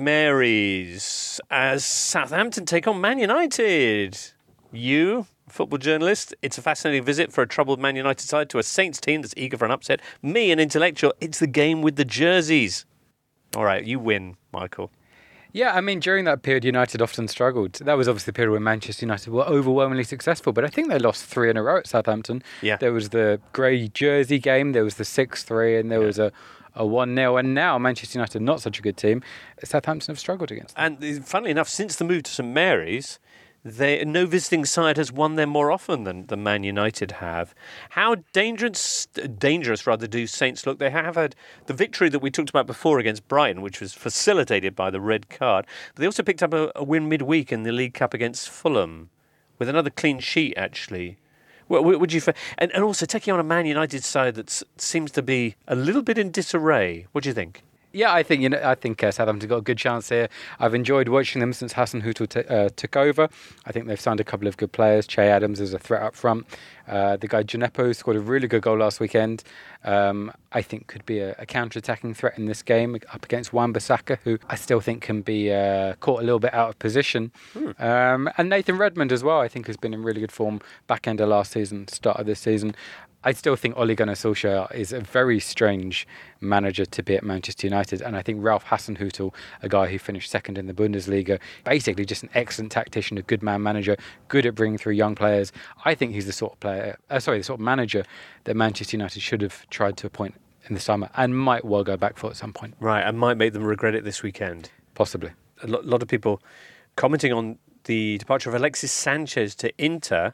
Mary's as Southampton take on Man United. You, football journalist, it's a fascinating visit for a troubled Man United side to a Saints team that's eager for an upset. Me, an intellectual, it's the game with the jerseys. All right, you win, Michael. Yeah, I mean, during that period, United often struggled. That was obviously the period when Manchester United were overwhelmingly successful, but I think they lost three in a row at Southampton. Yeah. There was the grey jersey game, there was the six three, and there yeah. was a, a one nil, and now Manchester United, not such a good team, Southampton have struggled against them. And funnily enough, since the move to St Mary's, They, no visiting side has won there more often than, than Man United have. How dangerous, dangerous rather, do Saints look? They have had the victory that we talked about before against Brighton, which was facilitated by the red card. But they also picked up a, a win midweek in the League Cup against Fulham, with another clean sheet, actually. What would you? And, and also taking on a Man United side that seems to be a little bit in disarray. What do you think? Yeah, I think you know. I think uh, Southampton got a good chance here. I've enjoyed watching them since Hassan Hüttl t- uh, took over. I think they've signed a couple of good players. Che Adams is a threat up front. Uh, the guy Djenepo scored a really good goal last weekend. Um, I think could be a, a counter-attacking threat in this game up against Wan-Bissaka, who I still think can be uh, caught a little bit out of position. Hmm. Um, and Nathan Redmond as well, I think has been in really good form back end of last season, start of this season. I still think Ole Gunnar Solskjaer is a very strange manager to be at Manchester United, and I think Ralph Hasenhüttl, a guy who finished second in the Bundesliga, basically just an excellent tactician, a good man manager, good at bringing through young players. I think he's the sort of player, uh, sorry, the sort of manager that Manchester United should have tried to appoint in the summer and might well go back for at some point. Right, and might make them regret it this weekend. Possibly. A lot, lot of people commenting on the departure of Alexis Sanchez to Inter.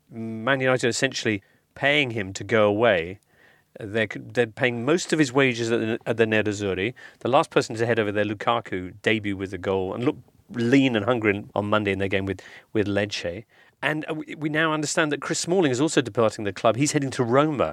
Man United essentially paying him to go away. They're, they're paying most of his wages at the, at the Nerazzurri. The last person to head over there, Lukaku, debut with a goal and looked lean and hungry on Monday in their game with, with Lecce. And we, we now understand that Chris Smalling is also departing the club. He's heading to Roma.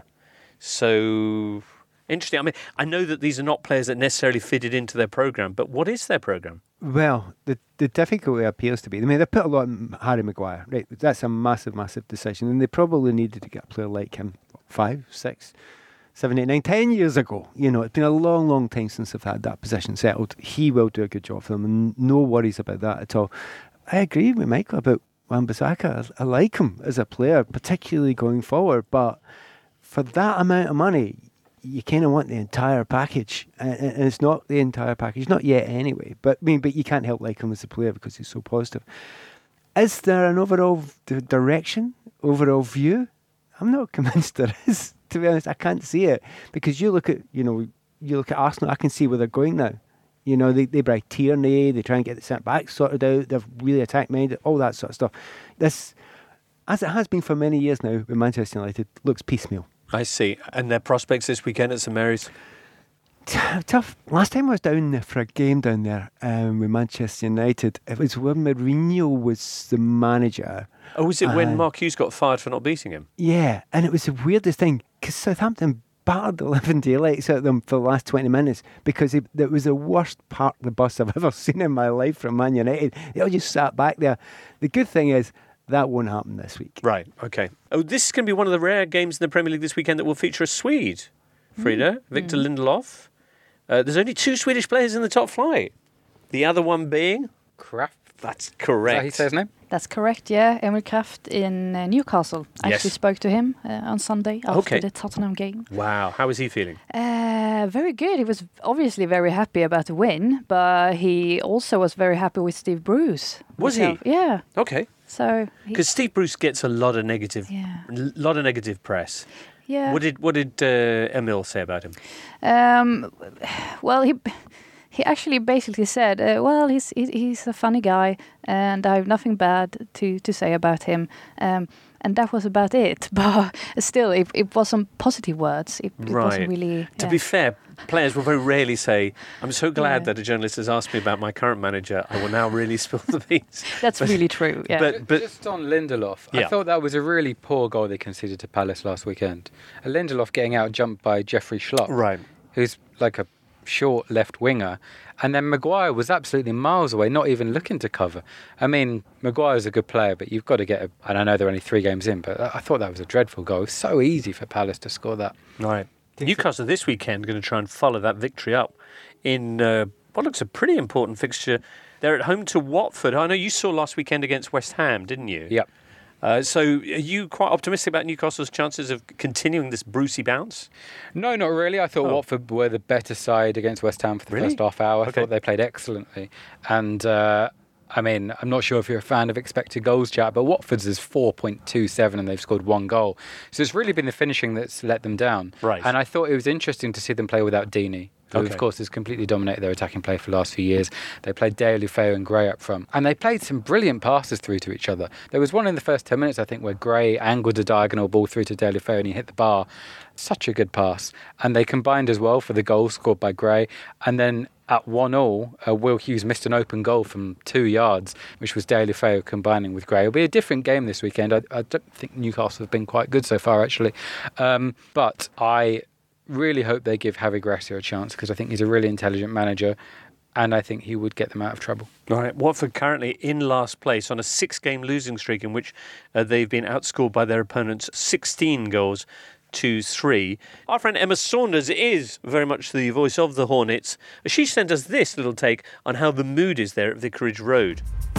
So, interesting. I mean, I know that these are not players that necessarily fitted into their programme, but what is their programme? Well, the the difficulty appears to be, I mean, they put a lot on Harry Maguire, right? That's a massive, massive decision, and they probably needed to get a player like him five, six, seven, eight, nine, ten years ago. You know, it's been a long, long time since they've had that position settled. He will do a good job for them, and no worries about that at all. I agree with Michael about Wan-Bissaka. I, I like him as a player, particularly going forward, but for that amount of money, you kind of want the entire package, and it's not the entire package, not yet anyway. But I mean, but you can't help like him as a player because he's so positive. Is there an overall d- direction, overall view? I'm not convinced there is. To be honest, I can't see it because you look at, you know, you look at Arsenal. I can see where they're going now. You know, they they bring Tierney, they try and get the centre back sorted out. They're really attack minded, all that sort of stuff. This, as it has been for many years now, with Manchester United, looks piecemeal. I see. And their prospects this weekend at St Mary's? Tough. Last time I was down there for a game down there um, with Manchester United, it was when Mourinho was the manager. Oh, was it uh, when Mark Hughes got fired for not beating him? Yeah, and it was the weirdest thing because Southampton battered the living daylights out of them for the last twenty minutes because it, it was the worst part of the bus I've ever seen in my life from Man United. They all just sat back there. The good thing is, that won't happen this week. Right, okay. Oh, this is going to be one of the rare games in the Premier League this weekend that will feature a Swede, Frida, mm. Victor mm. Lindelof. Uh, there's only two Swedish players in the top flight. The other one being? Kraft. That's correct. Is that how he says his name? That's correct, yeah. Emil Kraft in uh, Newcastle. I yes. actually spoke to him uh, on Sunday after okay. the Tottenham game. Wow, how was he feeling? Uh, very good. He was obviously very happy about the win, but he also was very happy with Steve Bruce. Was he? Yeah. Okay. So because Steve Bruce gets a lot of negative, yeah. lot of negative press. Yeah. What did what did uh, Emil say about him? Um, well, he he actually basically said, uh, well, he's he, he's a funny guy, and I have nothing bad to, to say about him. Um, and that was about it. But still, it, it wasn't positive words. It, it right. wasn't really. To yeah. be fair, players will very rarely say, "I'm so glad Yeah. that a journalist has asked me about my current manager. I will now really spill the beans." That's But- really true. Yeah. But but Just on Lindelof, Yeah. I thought that was a really poor goal they conceded to Palace last weekend. A Lindelof getting out jumped by Jeffrey Schlupp, right. who's like a short left winger, and then Maguire was absolutely miles away, not even looking to cover. I mean, Maguire's a good player, but you've got to get a, and I know they're only three games in, but I thought that was a dreadful goal. It was so easy for Palace to score that. Right. Newcastle this weekend going to try and follow that victory up in uh, what looks a pretty important fixture. They're at home to Watford. I know you saw last weekend against West Ham, didn't you? Yep. Uh, so are you quite optimistic about Newcastle's chances of continuing this Brucey bounce? No, not really. I thought Oh. Watford were the better side against West Ham for the Really? first half hour. I Okay. thought they played excellently. And, uh, I mean, I'm not sure if you're a fan of expected goals chat, but Watford's is four point two seven and they've scored one goal. So it's really been the finishing that's let them down. Right. And I thought it was interesting to see them play without Deeney, who, Okay. of course, has completely dominated their attacking play for the last few years. They played Deulofeu and Gray up front. And they played some brilliant passes through to each other. There was one in the first ten minutes, I think, where Gray angled a diagonal ball through to Deulofeu and he hit the bar. Such a good pass. And they combined as well for the goal scored by Gray. And then at one all, uh, Will Hughes missed an open goal from two yards, which was Deulofeu combining with Gray. It'll be a different game this weekend. I, I don't think Newcastle have been quite good so far, actually. Um, but I really hope they give Javi Gracia a chance because I think he's a really intelligent manager and I think he would get them out of trouble. All right. Watford currently in last place on a six-game losing streak in which uh, they've been outscored by their opponents sixteen goals to three. Our friend Emma Saunders is very much the voice of the Hornets. She sent us this little take on how the mood is there at Vicarage Road.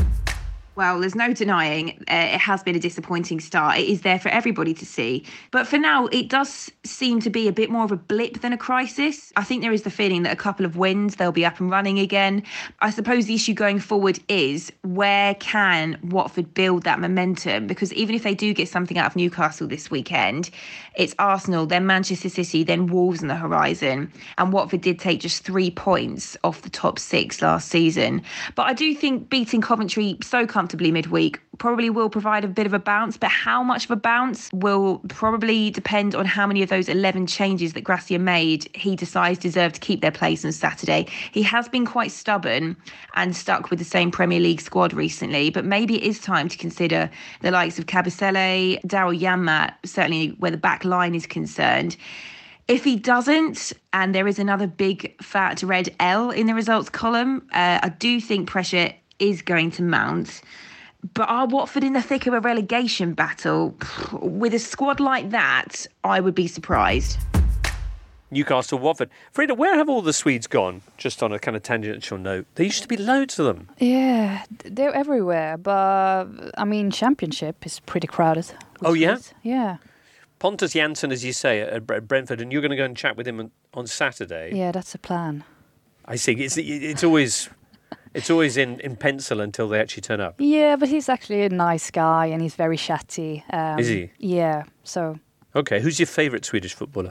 Well, there's no denying uh, it has been a disappointing start. It is there for everybody to see. But for now, it does seem to be a bit more of a blip than a crisis. I think there is the feeling that a couple of wins, they'll be up and running again. I suppose the issue going forward is where can Watford build that momentum? Because even if they do get something out of Newcastle this weekend, it's Arsenal, then Manchester City, then Wolves on the horizon. And Watford did take just three points off the top six last season. But I do think beating Coventry so comfortably midweek probably will provide a bit of a bounce, but how much of a bounce will probably depend on how many of those eleven changes that Gracia made he decides deserve to keep their place on Saturday. He has been quite stubborn and stuck with the same Premier League squad recently, but maybe it is time to consider the likes of Kabasele, Daryl Janmaat, certainly where the back line is concerned. If he doesn't, and there is another big fat red L in the results column, uh, I do think pressure is going to mount. But are Watford in the thick of a relegation battle? With a squad like that, I would be surprised. Newcastle, Watford. Frida, where have all the Swedes gone? Just on a kind of tangential note. There used to be loads of them. Yeah, they're everywhere. But, I mean, Championship is pretty crowded. Oh, yeah? Swedes. Yeah. Pontus Jansson, as you say, at Brentford, and you're going to go and chat with him on, on Saturday. Yeah, that's the plan. I see. It's it's always it's always in, in pencil until they actually turn up. Yeah, but he's actually a nice guy and he's very chatty. Um, Is he? Yeah, so... Okay, who's your favourite Swedish footballer?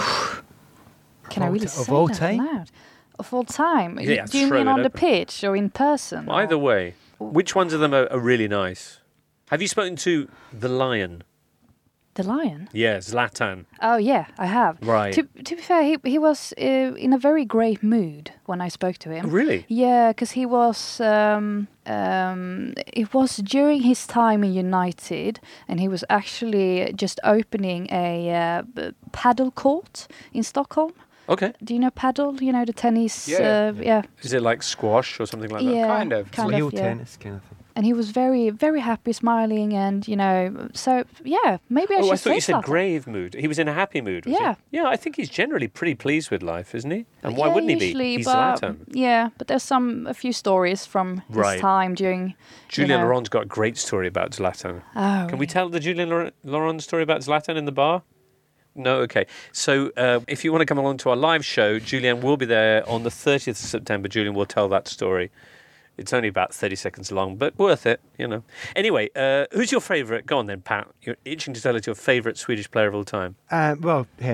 Can I really Of say all that time? loud? Of all time? Yeah, Do you throw mean it on the open. pitch or in person? Either or- way. Which ones of them are, are really nice? Have you spoken to the Lion? The Lion? Yeah, Zlatan. Oh, yeah, I have. Right. To, to be fair, he, he was uh, in a very great mood when I spoke to him. Really? Yeah, because he was... Um, um, it was during his time in United, and he was actually just opening a uh, b- paddle court in Stockholm. Okay. Do you know paddle? You know, the tennis? Yeah. Uh, yeah. Is it like squash or something like that? Yeah, Kind of. Kind Wheel of, yeah. tennis kind of thing. And he was very, very happy, smiling, and you know, so yeah, maybe I Oh, should I say thought you said Zlatan. grave mood. He was in a happy mood, was Yeah. he? Yeah, I think he's generally pretty pleased with life, isn't he? And why Yeah, wouldn't he be? usually, He's but, Zlatan. Yeah, but there's some a few stories from his Right. time during. Julian you know, Laurent's got a great story about Zlatan. Oh, Can we tell the Julian Laurent, Laurent story about Zlatan in the bar? No? Okay. So uh, if you want to come along to our live show, Julian will be there on the thirtieth of September. Julian will tell that story. It's only about thirty seconds long, but worth it, you know. Anyway, uh, who's your favourite? Go on then, Pat. You're itching to tell us your favourite Swedish player of all time. Uh, well, Henrik.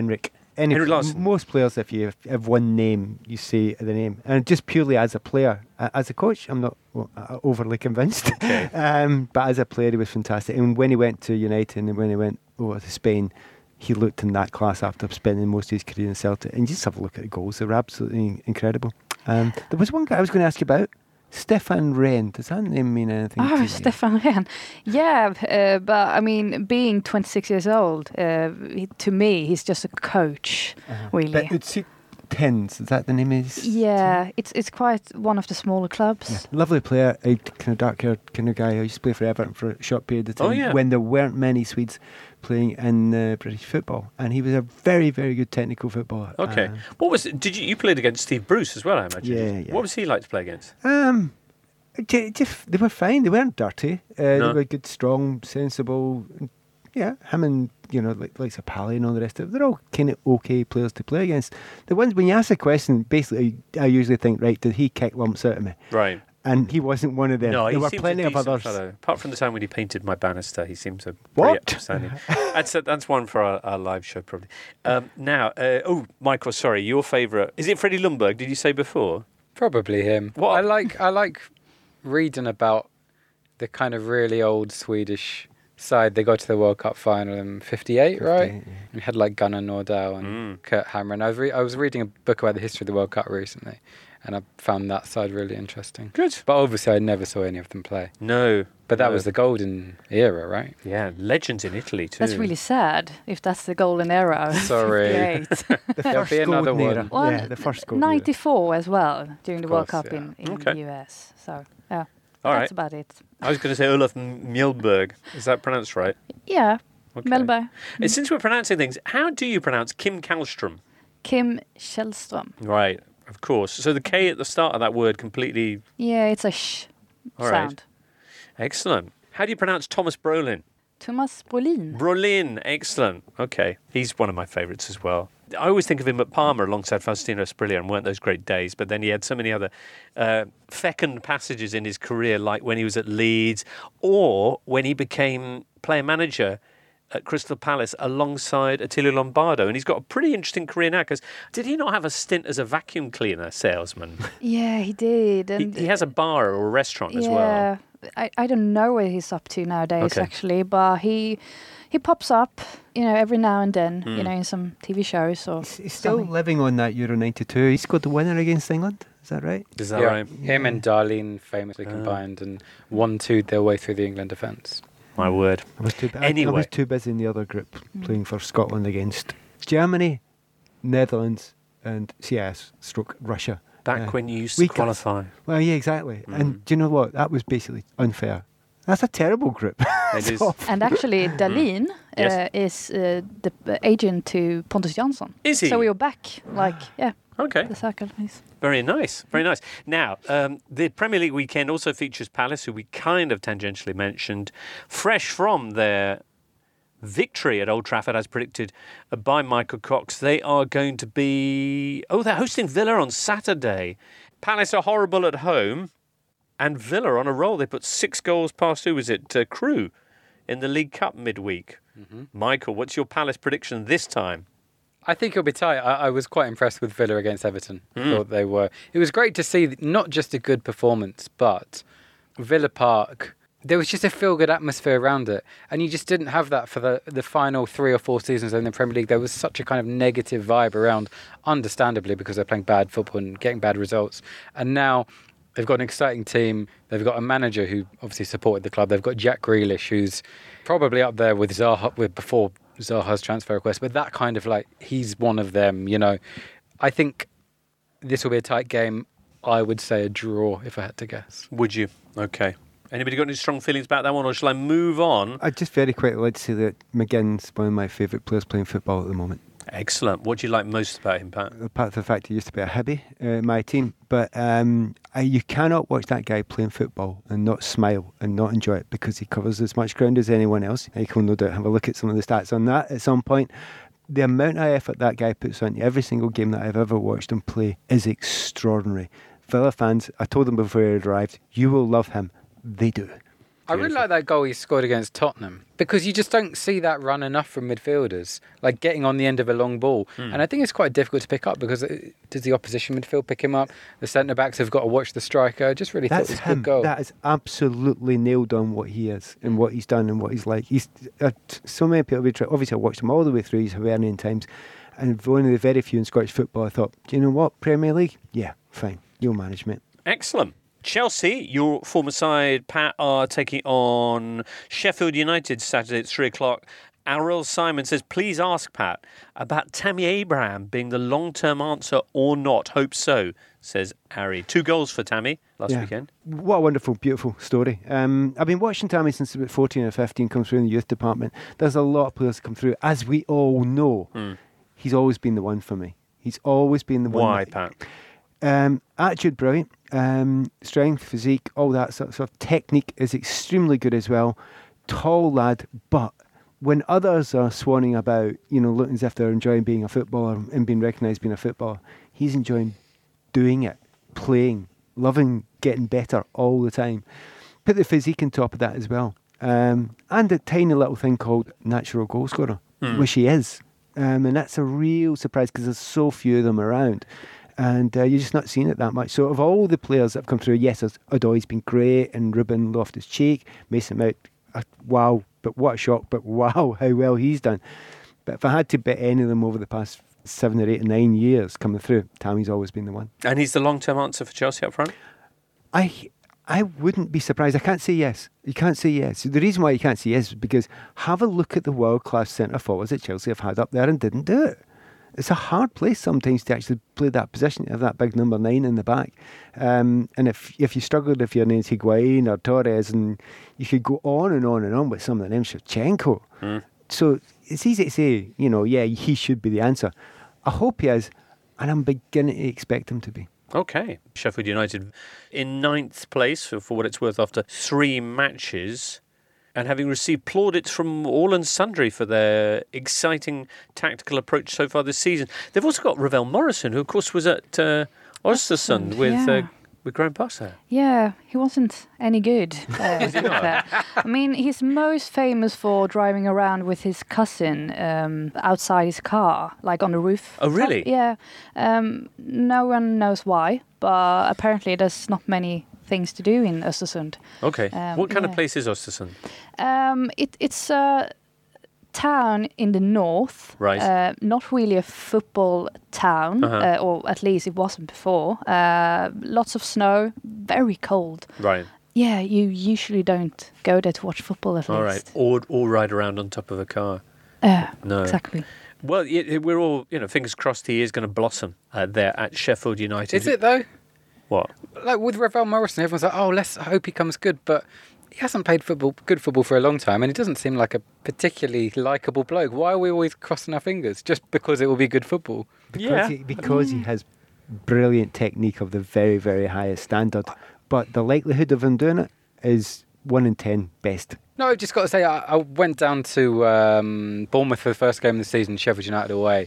any Henry Larsson. most players, if you have one name, you say the name, and just purely as a player, uh, as a coach, I'm not well, uh, overly convinced. Okay. um, but as a player, he was fantastic. And when he went to United and when he went over to Spain, he looked in that class after spending most of his career in Celtic. And just have a look at the goals; they were absolutely incredible. Um, there was one guy I was going to ask you about. Stefan Rehn, does that name mean anything to Oh, you? Stefan Rehn. Yeah, uh, but I mean, being twenty-six years old, uh, he, to me, he's just a coach, Uh-huh. really. But Utsi Tens, is that the name? Is Yeah, it's it's quite one of the smaller clubs. Yeah. Lovely player, a kind of dark-haired kind of guy who used to play for Everton for a short period of time Oh, yeah. when there weren't many Swedes playing in uh, British football, and he was a very, very good technical footballer. Okay. Uh, What was? Did you you played against Steve Bruce as well? I imagine. Yeah, yeah. What was he like to play against? Um, j- just they were fine. They weren't dirty. Uh, No. They were good, strong, sensible. Yeah, him and you know like like Sapali and all the rest of it. They're all kind of okay players to play against. The ones when you ask a question, basically, I usually think, right, did he kick lumps out of me? Right. And he wasn't one of them. No, there he were seems plenty a of decent others. fellow. Apart from the time when he painted my banister, he seems a What? pretty outstanding. that's a, that's one for our, our live show probably. Um, now, uh, oh, Michael, sorry, your favourite is it Freddie Ljungberg? Did you say before? Probably him. What? I like I like reading about the kind of really old Swedish side. They got to the World Cup final in fifty-eight, right? fifty-eight, yeah. We had like Gunnar Nordal and Mm. Kurt Hammer. And I was, re- I was reading a book about the history of the World Cup recently, and I found that side really interesting. Good. But obviously, I never saw any of them play. No. But that no. was the golden era, right? Yeah, legends in Italy too. That's really sad if that's the golden era. Sorry. fifty-eight. The There'll first be another golden one. era. Well, yeah, the first golden era. ninety-four as well during the World course, Cup yeah. in, in Okay. the U S. So, yeah, All that's right. about it. I was going to say Olaf Mjellberg. Is that pronounced right? Yeah, Okay. Melberg. And since we're pronouncing things, how do you pronounce Kim Kallström? Kim Källström. Right, of course. So the K at the start of that word completely... Yeah, it's a sh All right. sound. Excellent. How do you pronounce Thomas Brolin? Thomas Brolin. Brolin, excellent. Okay, he's one of my favourites as well. I always think of him at Parma alongside Faustino Sprilia, and weren't those great days, but then he had so many other uh, fecund passages in his career, like when he was at Leeds, or when he became player-manager at Crystal Palace alongside Attilio Lombardo, and he's got a pretty interesting career now, because did he not have a stint as a vacuum cleaner salesman? Yeah, he did. he, And he has a bar or a restaurant as well. yeah, I, I don't know what he's up to nowadays, Okay. actually, but he he pops up, you know, every now and then, Hmm. you know, in some T V shows or He's, he's still something. living on that Euro ninety-two. He scored the winner against England. Is that right? Is that Yeah, right? him and Darlene famously Ah. combined and one-two'd their way through the England defence. My word. I was too, bu- I- I Anyway. was too busy in the other group playing for Scotland against Germany, Netherlands, and C I S stroke Russia. Back Uh, when you used to we got- qualify. Well, yeah, exactly. Mm. And do you know what? That was basically unfair. That's a terrible group. It It's is. awful. And actually, Dalin Yes. uh, is uh, the uh, agent to Pontus Jansson. Is he? So we were back, like, yeah, Okay. the circle is. Very nice, very nice. Now, um, the Premier League weekend also features Palace, who we kind of tangentially mentioned, fresh from their victory at Old Trafford, as predicted uh, by Michael Cox. They are going to be... Oh, they're hosting Villa on Saturday. Palace are horrible at home, and Villa on a roll. They put six goals past, who was it, uh, Crewe, in the League Cup midweek. Mm-hmm. Michael, what's your Palace prediction this time? I think it'll be tight. I, I was quite impressed with Villa against Everton. Mm. Thought they were. It was great to see not just a good performance, but Villa Park. There was just a feel-good atmosphere around it, and you just didn't have that for the the final three or four seasons in the Premier League. There was such a kind of negative vibe around, understandably, because they're playing bad football and getting bad results. And now they've got an exciting team. They've got a manager who obviously supported the club. They've got Jack Grealish, who's probably up there with Zaha with before Zaha's transfer request, but that kind of like, he's one of them, you know. I think this will be a tight game. I would say a draw if I had to guess. Would you? Okay. Anybody got any strong feelings about that one, or shall I move on? I'd just very quickly like to say that McGinn's one of my favourite players playing football at the moment. Excellent. What do you like most about him, Pat? Apart from the fact he used to be a Hibby, uh, my team. But um, I, you cannot watch that guy playing football and not smile and not enjoy it, because he covers as much ground as anyone else. I can no doubt have a look at some of the stats on that at some point. The amount of effort that guy puts on every single game that I've ever watched him play is extraordinary. Villa fans, I told them before he arrived, you will love him. They do. I really like that goal he scored against Tottenham because you just don't see that run enough from midfielders, like getting on the end of a long ball. Mm. And I think it's quite difficult to pick up because it, does the opposition midfield pick him up? The centre-backs have got to watch the striker. I just really That's thought it was a him. good goal. That is absolutely nailed on what he is and what he's done and what he's like. He's uh, so many people, be try- obviously I watched him all the way through his Hibernian times, and one of the very few in Scottish football I thought, do you know what, Premier League? Yeah, fine, you'll manage me. Excellent. Chelsea, your former side, Pat, are taking on Sheffield United Saturday at three o'clock. Ariel Simon says, please ask Pat about Tammy Abraham being the long-term answer or not. Hope so, says Ari. Two goals for Tammy last yeah. weekend. What a wonderful, beautiful story. Um, I've been watching Tammy since about fourteen or fifteen, come through in the youth department. There's a lot of players that come through. As we all know, mm. he's always been the one for me. He's always been the one. Why, that, Pat? Um, attitude, brilliant. Um, strength, physique, all that sort of stuff. Technique is extremely good as well. Tall lad, but when others are swanning about, you know, looking as if they're enjoying being a footballer and being recognised being a footballer, he's enjoying doing it, playing, loving getting better all the time. Put the physique on top of that as well. Um, and a tiny little thing called natural goal scorer, mm. which he is. Um, and that's a real surprise because there's so few of them around. And uh, you're just not seeing it that much. So of all the players that have come through, yes, Oddoi's been great, and Ruben Loftus-Cheek, Mason Mount, uh, wow, but what a shock, but wow, how well he's done. But if I had to bet any of them over the past seven or eight or nine years coming through, Tammy's always been the one. And he's the long-term answer for Chelsea up front? I I wouldn't be surprised. I can't say yes. You can't say yes. The reason why you can't say yes is because have a look at the world-class centre-forwards that Chelsea have had up there and didn't do it. It's a hard place sometimes to actually play that position, have that big number nine in the back. Um, and if if you struggled, if your name's Higuain or Torres, and you could go on and on and on with some of them, Shevchenko. Mm. So it's easy to say, you know, yeah, he should be the answer. I hope he is, and I'm beginning to expect him to be. Okay. Sheffield United in ninth place, for, for what it's worth, after three matches, and having received plaudits from all and sundry for their exciting tactical approach so far this season. They've also got Ravel Morrison, who, of course, was at uh, Östersund with yeah. uh, with Graham Potter. Yeah, he wasn't any good. Uh, Was he not? I mean, he's most famous for driving around with his cousin um, outside his car, like on the roof. Oh, really? Yeah. Um, no one knows why, but apparently there's not many things to do in Östersund. Okay. Um, what kind yeah. of place is Östersund? Um, it, it's a town in the north. Right. Uh, not really a football town, Uh-huh. uh, or at least it wasn't before. Uh, lots of snow, very cold. Right. Yeah, you usually don't go there to watch football at All least. right. Or, or ride around on top of a car. Yeah, No. exactly. Well, y- y- we're all, you know, fingers crossed he is going to blossom uh, there at Sheffield United. Is it though? What? Like with Ravel Morrison, everyone's like, oh, let's hope he comes good, but he hasn't played football, good football for a long time, and he doesn't seem like a particularly likeable bloke. Why are we always crossing our fingers? Just because it will be good football? Because, Yeah. he, because he has brilliant technique of the very, very highest standard. But the likelihood of him doing it is one in ten best. No, I've just got to say, I, I went down to um, Bournemouth for the first game of the season, Sheffield United away.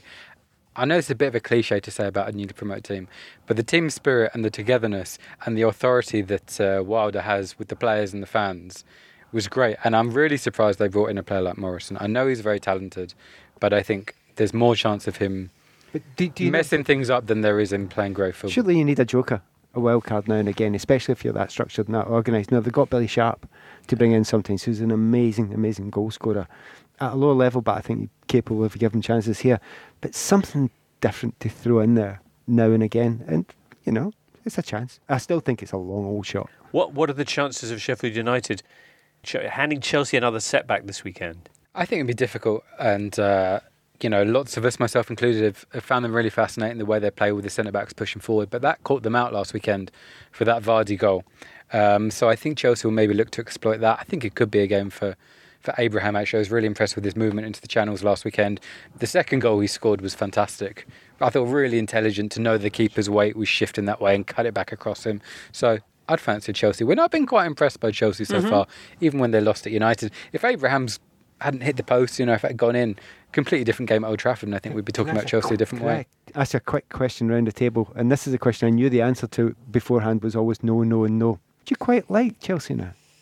I know it's a bit of a cliche to say about a newly promoted team, but the team spirit and the togetherness and the authority that uh, Wilder has with the players and the fans was great. And I'm really surprised they brought in a player like Morrison. I know he's very talented, but I think there's more chance of him But do, do you messing know, things up than there is in playing great football. surely you need a joker, a wild card now and again, especially if you're that structured and that organised. Now, they've got Billy Sharp to bring in sometimes, who's an amazing, amazing goal scorer at a lower level, but I think he's capable of giving chances here. But something different to throw in there now and again, and, you know, it's a chance. I still think it's a long old shot. What What are the chances of Sheffield United ch- handing Chelsea another setback this weekend? I think it'd be difficult, and uh, you know, lots of us, myself included, have, have found them really fascinating the way they play with the centre backs pushing forward. But that caught them out last weekend for that Vardy goal. Um, so I think Chelsea will maybe look to exploit that. I think it could be a game for, for Abraham. Actually, I was really impressed with his movement into the channels last weekend. The second goal he scored was fantastic. I thought really intelligent to know the keeper's weight was shifting that way and cut it back across him. So I'd fancy Chelsea win. I've been quite impressed by Chelsea so mm-hmm. far, even when they lost at United. If Abraham's hadn't hit the post, you know, if it had gone in, completely different game at Old Trafford, and I think we'd be talking about Chelsea a different way. That's a quick question around the table, and this is a question I knew the answer to beforehand was always no, no, and no. Do you quite like Chelsea now?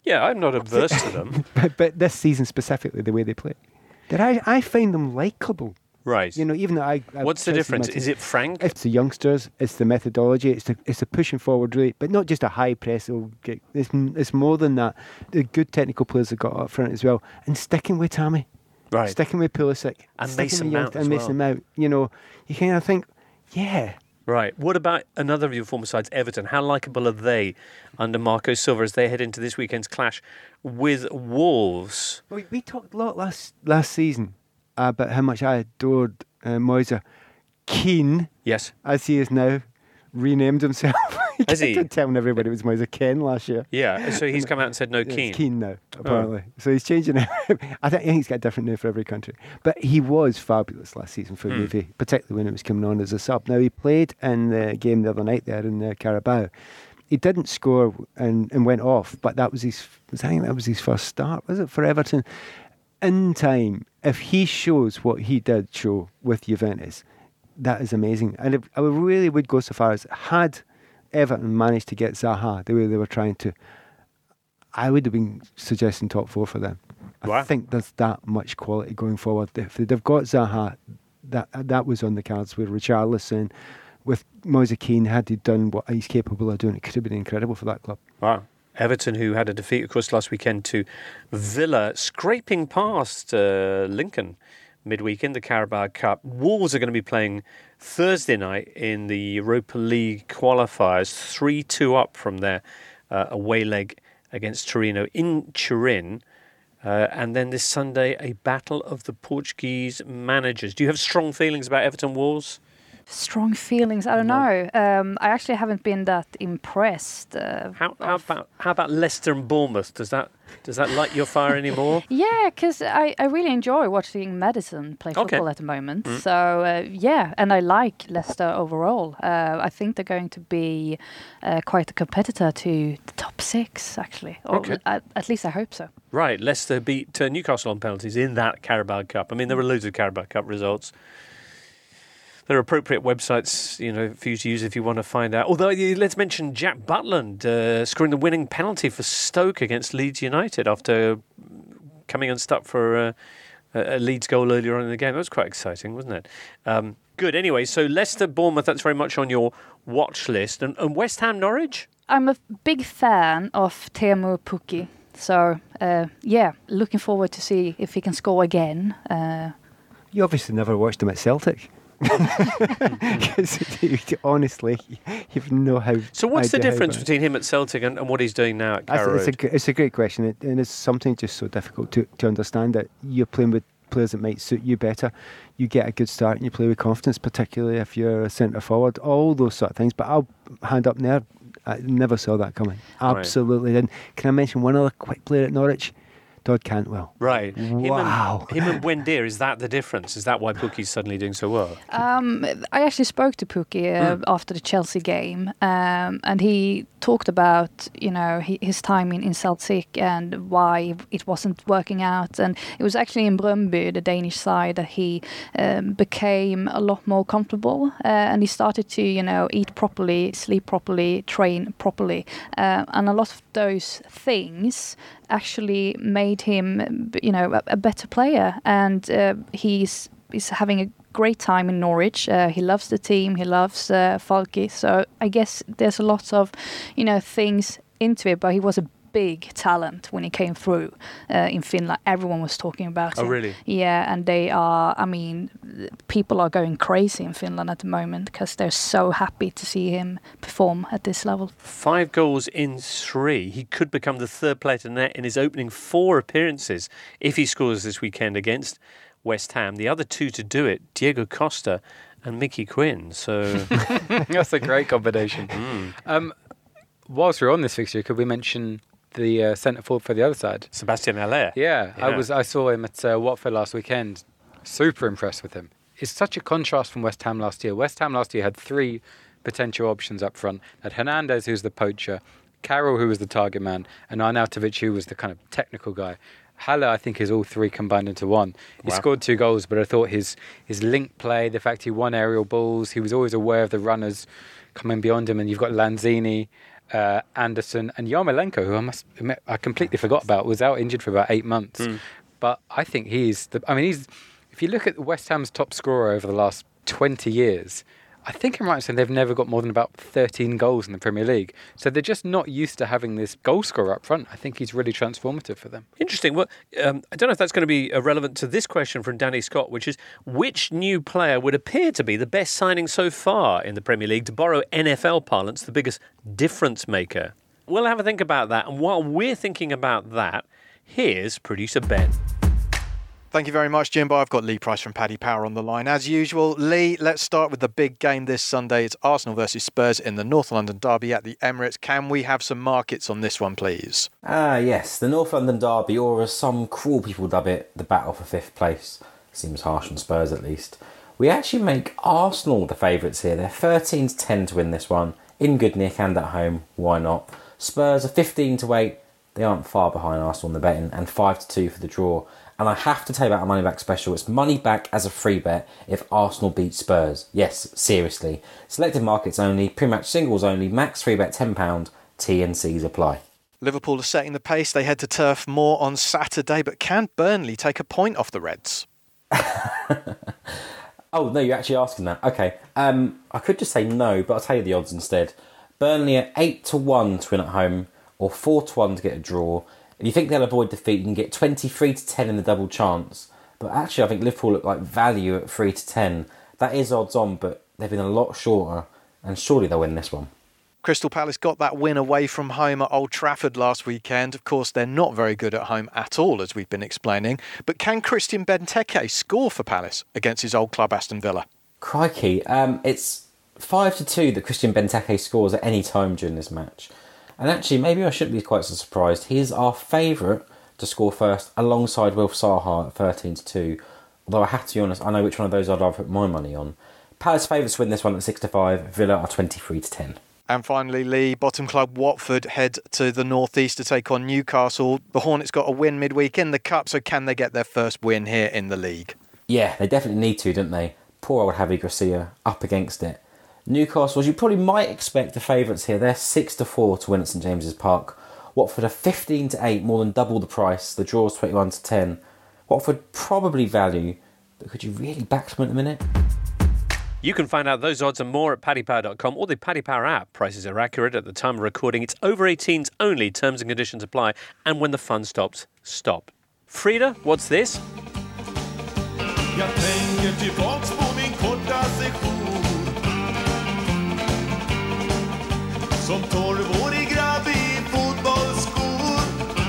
Yeah, I'm not averse to them. but, but this season specifically, the way they play, that I I find them likeable. Right. You know, even though I... I What's the difference? Is it Frank? It's the youngsters, it's the methodology, it's the, it's the pushing forward, really, but not just a high press. Get, it's, it's more than that. The good technical players have got up front as well. And sticking with Tammy. Right. Sticking with Pulisic. And sticking Mason with Mount and as Mason well. Mount. You know, you kind of think, yeah... Right. What about another of your former sides, Everton? How likeable are they under Marco Silva as they head into this weekend's clash with Wolves? We, we talked a lot last last season about how much I adored uh, Moise Kean. Yes. As he is now renamed himself. Has he? Kept telling everybody it was Moise Kean last year. Yeah. So he's come out and said no It's Keane. Kean now, apparently. Oh. So he's changing it. I think he's got a different name for every country. But he was fabulous last season for Mm. Juve, particularly when it was coming on as a sub. Now, he played in the game the other night there in the Carabao. He didn't score and, and went off, but that was his. I think that was his first start, was it, for Everton? In time, if he shows what he did show with Juventus, that is amazing. And if, I really would go so far as had Everton managed to get Zaha the way they were trying to, I would have been suggesting top four for them. Wow. I think there's that much quality going forward. If they've got Zaha, that that was on the cards with Richarlison, with Moise Kean. Had he done what he's capable of doing, it could have been incredible for that club. Wow. Everton, who had a defeat, of course, last weekend to Villa, scraping past uh, Lincoln midweek in the Carabao Cup. Wolves are going to be playing Thursday night in the Europa League qualifiers, three two up from their uh, away leg against Torino in Turin. Uh, and then this Sunday, a battle of the Portuguese managers. Do you have strong feelings about Everton Wolves? Strong feelings. I don't No. know. Um, I actually haven't been that impressed. Uh, How, how about how about Leicester and Bournemouth? Does that does that light your fire anymore? Yeah, because I, I really enjoy watching Madison play Okay. football at the moment. Mm. So, uh, yeah, and I like Leicester overall. Uh, I think they're going to be uh, quite a competitor to the top six, actually. Or Okay. at, at least I hope so. Right, Leicester beat uh, Newcastle on penalties in that Carabao Cup. I mean, there were loads of Carabao Cup results. There are appropriate websites, you know, for you to use if you want to find out. Although, uh, let's mention Jack Butland uh, scoring the winning penalty for Stoke against Leeds United after coming unstuck for uh, a Leeds goal earlier on in the game. That was quite exciting, wasn't it? Um, good. Anyway, so Leicester, Bournemouth, that's very much on your watch list. And, and West Ham, Norwich? I'm a big fan of Teemu Pukki. So, uh, yeah, looking forward to see if he can score again. Uh, You obviously never watched him at Celtic. Because honestly, you know how. So what's the idea how difference bad- between him at Celtic and, and what he's doing now at That's- Carrow it's, a, Road? gr- it's a great question, it, and it's something just so difficult to, to understand that you're playing with players that might suit you better. You get a good start and you play with confidence, particularly if you're a centre forward. All those sort of things. But I'll hand up there. I never saw that coming. Right. Absolutely didn't. Can I mention one other quick player at Norwich? Todd Cantwell. Right. Him Wow. And, him and Buendia, is that the difference? Is that why Bookie's suddenly doing so well? Um, I actually spoke to Pukki uh, Mm. after the Chelsea game, um, and he talked about you know he, his time in, in Celtic and why it wasn't working out. And it was actually in Brøndby, the Danish side, that he um, became a lot more comfortable, uh, and he started to you know eat properly, sleep properly, train properly, uh, and a lot of those things actually made him, you know, a, a better player. And uh, he's is having a great time in Norwich. Uh, he loves the team. He loves uh, Falki. So I guess there's a lot of, you know, things into it. But he was a big talent when he came through uh, in Finland. Everyone was talking about Oh, him. really? Yeah, and they are. I mean, people are going crazy in Finland at the moment because they're so happy to see him perform at this level. Five goals in three. He could become the third player to net in his opening four appearances if he scores this weekend against West Ham. The other two to do it, Diego Costa and Mickey Quinn. So That's a great combination. mm. Um, whilst we're on this fixture, could we mention the uh, centre forward for the other side? Sebastian Haller. Yeah, I Yeah. was. I saw him at uh, Watford last weekend. Super impressed with him. It's such a contrast from West Ham last year. West Ham last year had three potential options up front. Had Hernandez, who's the poacher, Carroll, who was the target man, and Arnautovic, who was the kind of technical guy. Haller, I think, is all three combined into one. He Wow. scored two goals, but I thought his his link play, the fact he won aerial balls, he was always aware of the runners coming beyond him, and you've got Lanzini, uh, Anderson, and Yarmolenko, who I must admit I completely forgot about, was out injured for about eight months. Mm. But I think he's the. I mean, he's. If you look at West Ham's top scorer over the last twenty years, I think I'm right in saying they've never got more than about thirteen goals in the Premier League. So they're just not used to having this goal scorer up front. I think he's really transformative for them. Interesting. Well, um, I don't know if that's going to be uh, relevant to this question from Danny Scott, which is, which new player would appear to be the best signing so far in the Premier League? To borrow N F L parlance, the biggest difference maker. We'll have a think about that. And while we're thinking about that, here's producer Ben. Thank you very much, Jimbo. I've got Lee Price from Paddy Power on the line. As usual, Lee, let's start with the big game this Sunday. It's Arsenal versus Spurs in the North London derby at the Emirates. Can we have some markets on this one, please? Ah, yes. The North London derby, or as some cruel people dub it, the battle for fifth place. Seems harsh on Spurs, at least. We actually make Arsenal the favourites here. They're thirteen to ten to win this one. In good nick and at home. Why not? Spurs are fifteen to eight. They aren't far behind Arsenal in the betting. And five to two for the draw. And I have to tell you about a money back special. It's money back as a free bet if Arsenal beat Spurs. Yes, seriously. Selected markets only, pre-match singles only, max free bet ten pounds, T and C's apply. Liverpool are setting the pace. They head to Turf Moor on Saturday, but can Burnley take a point off the Reds? Oh, no, you're actually asking that. Okay, um, I could just say no, but I'll tell you the odds instead. Burnley are eight to one to win at home, or four to one to get a draw. If you think they'll avoid defeat, you can get twenty-three to ten in the double chance. But actually, I think Liverpool look like value at three to ten. That is odds on, but they've been a lot shorter, and surely they'll win this one. Crystal Palace got that win away from home at Old Trafford last weekend. Of course, they're not very good at home at all, as we've been explaining. But can Christian Benteke score for Palace against his old club Aston Villa? Crikey, um, it's five to two that Christian Benteke scores at any time during this match. And actually, maybe I shouldn't be quite so surprised. He's our favourite to score first, alongside Wilf Zaha at thirteen to two. Although I have to be honest, I know which one of those I'd rather put my money on. Palace favourites win this one at six to five. Villa are twenty-three to ten. And finally, Lee, bottom club Watford head to the northeast to take on Newcastle. The Hornets got a win midweek in the Cup, so can they get their first win here in the league? Yeah, they definitely need to, don't they? Poor old Javi Gracia up against it. Newcastle, as you probably might expect, the favourites here. They're six to four to win at St James's Park. Watford are fifteen to eight, more than double the price. The draw's twenty-one to ten. Watford probably value, but could you really back them at the minute? You can find out those odds and more at paddy power dot com or the Paddy Power app. Prices are accurate at the time of recording. It's over eighteens only. Terms and conditions apply. And when the fun stops, stop. Frida, what's this? Jag tänker tillbaks på min korta session som tolvårig grabb i fotbollsskor.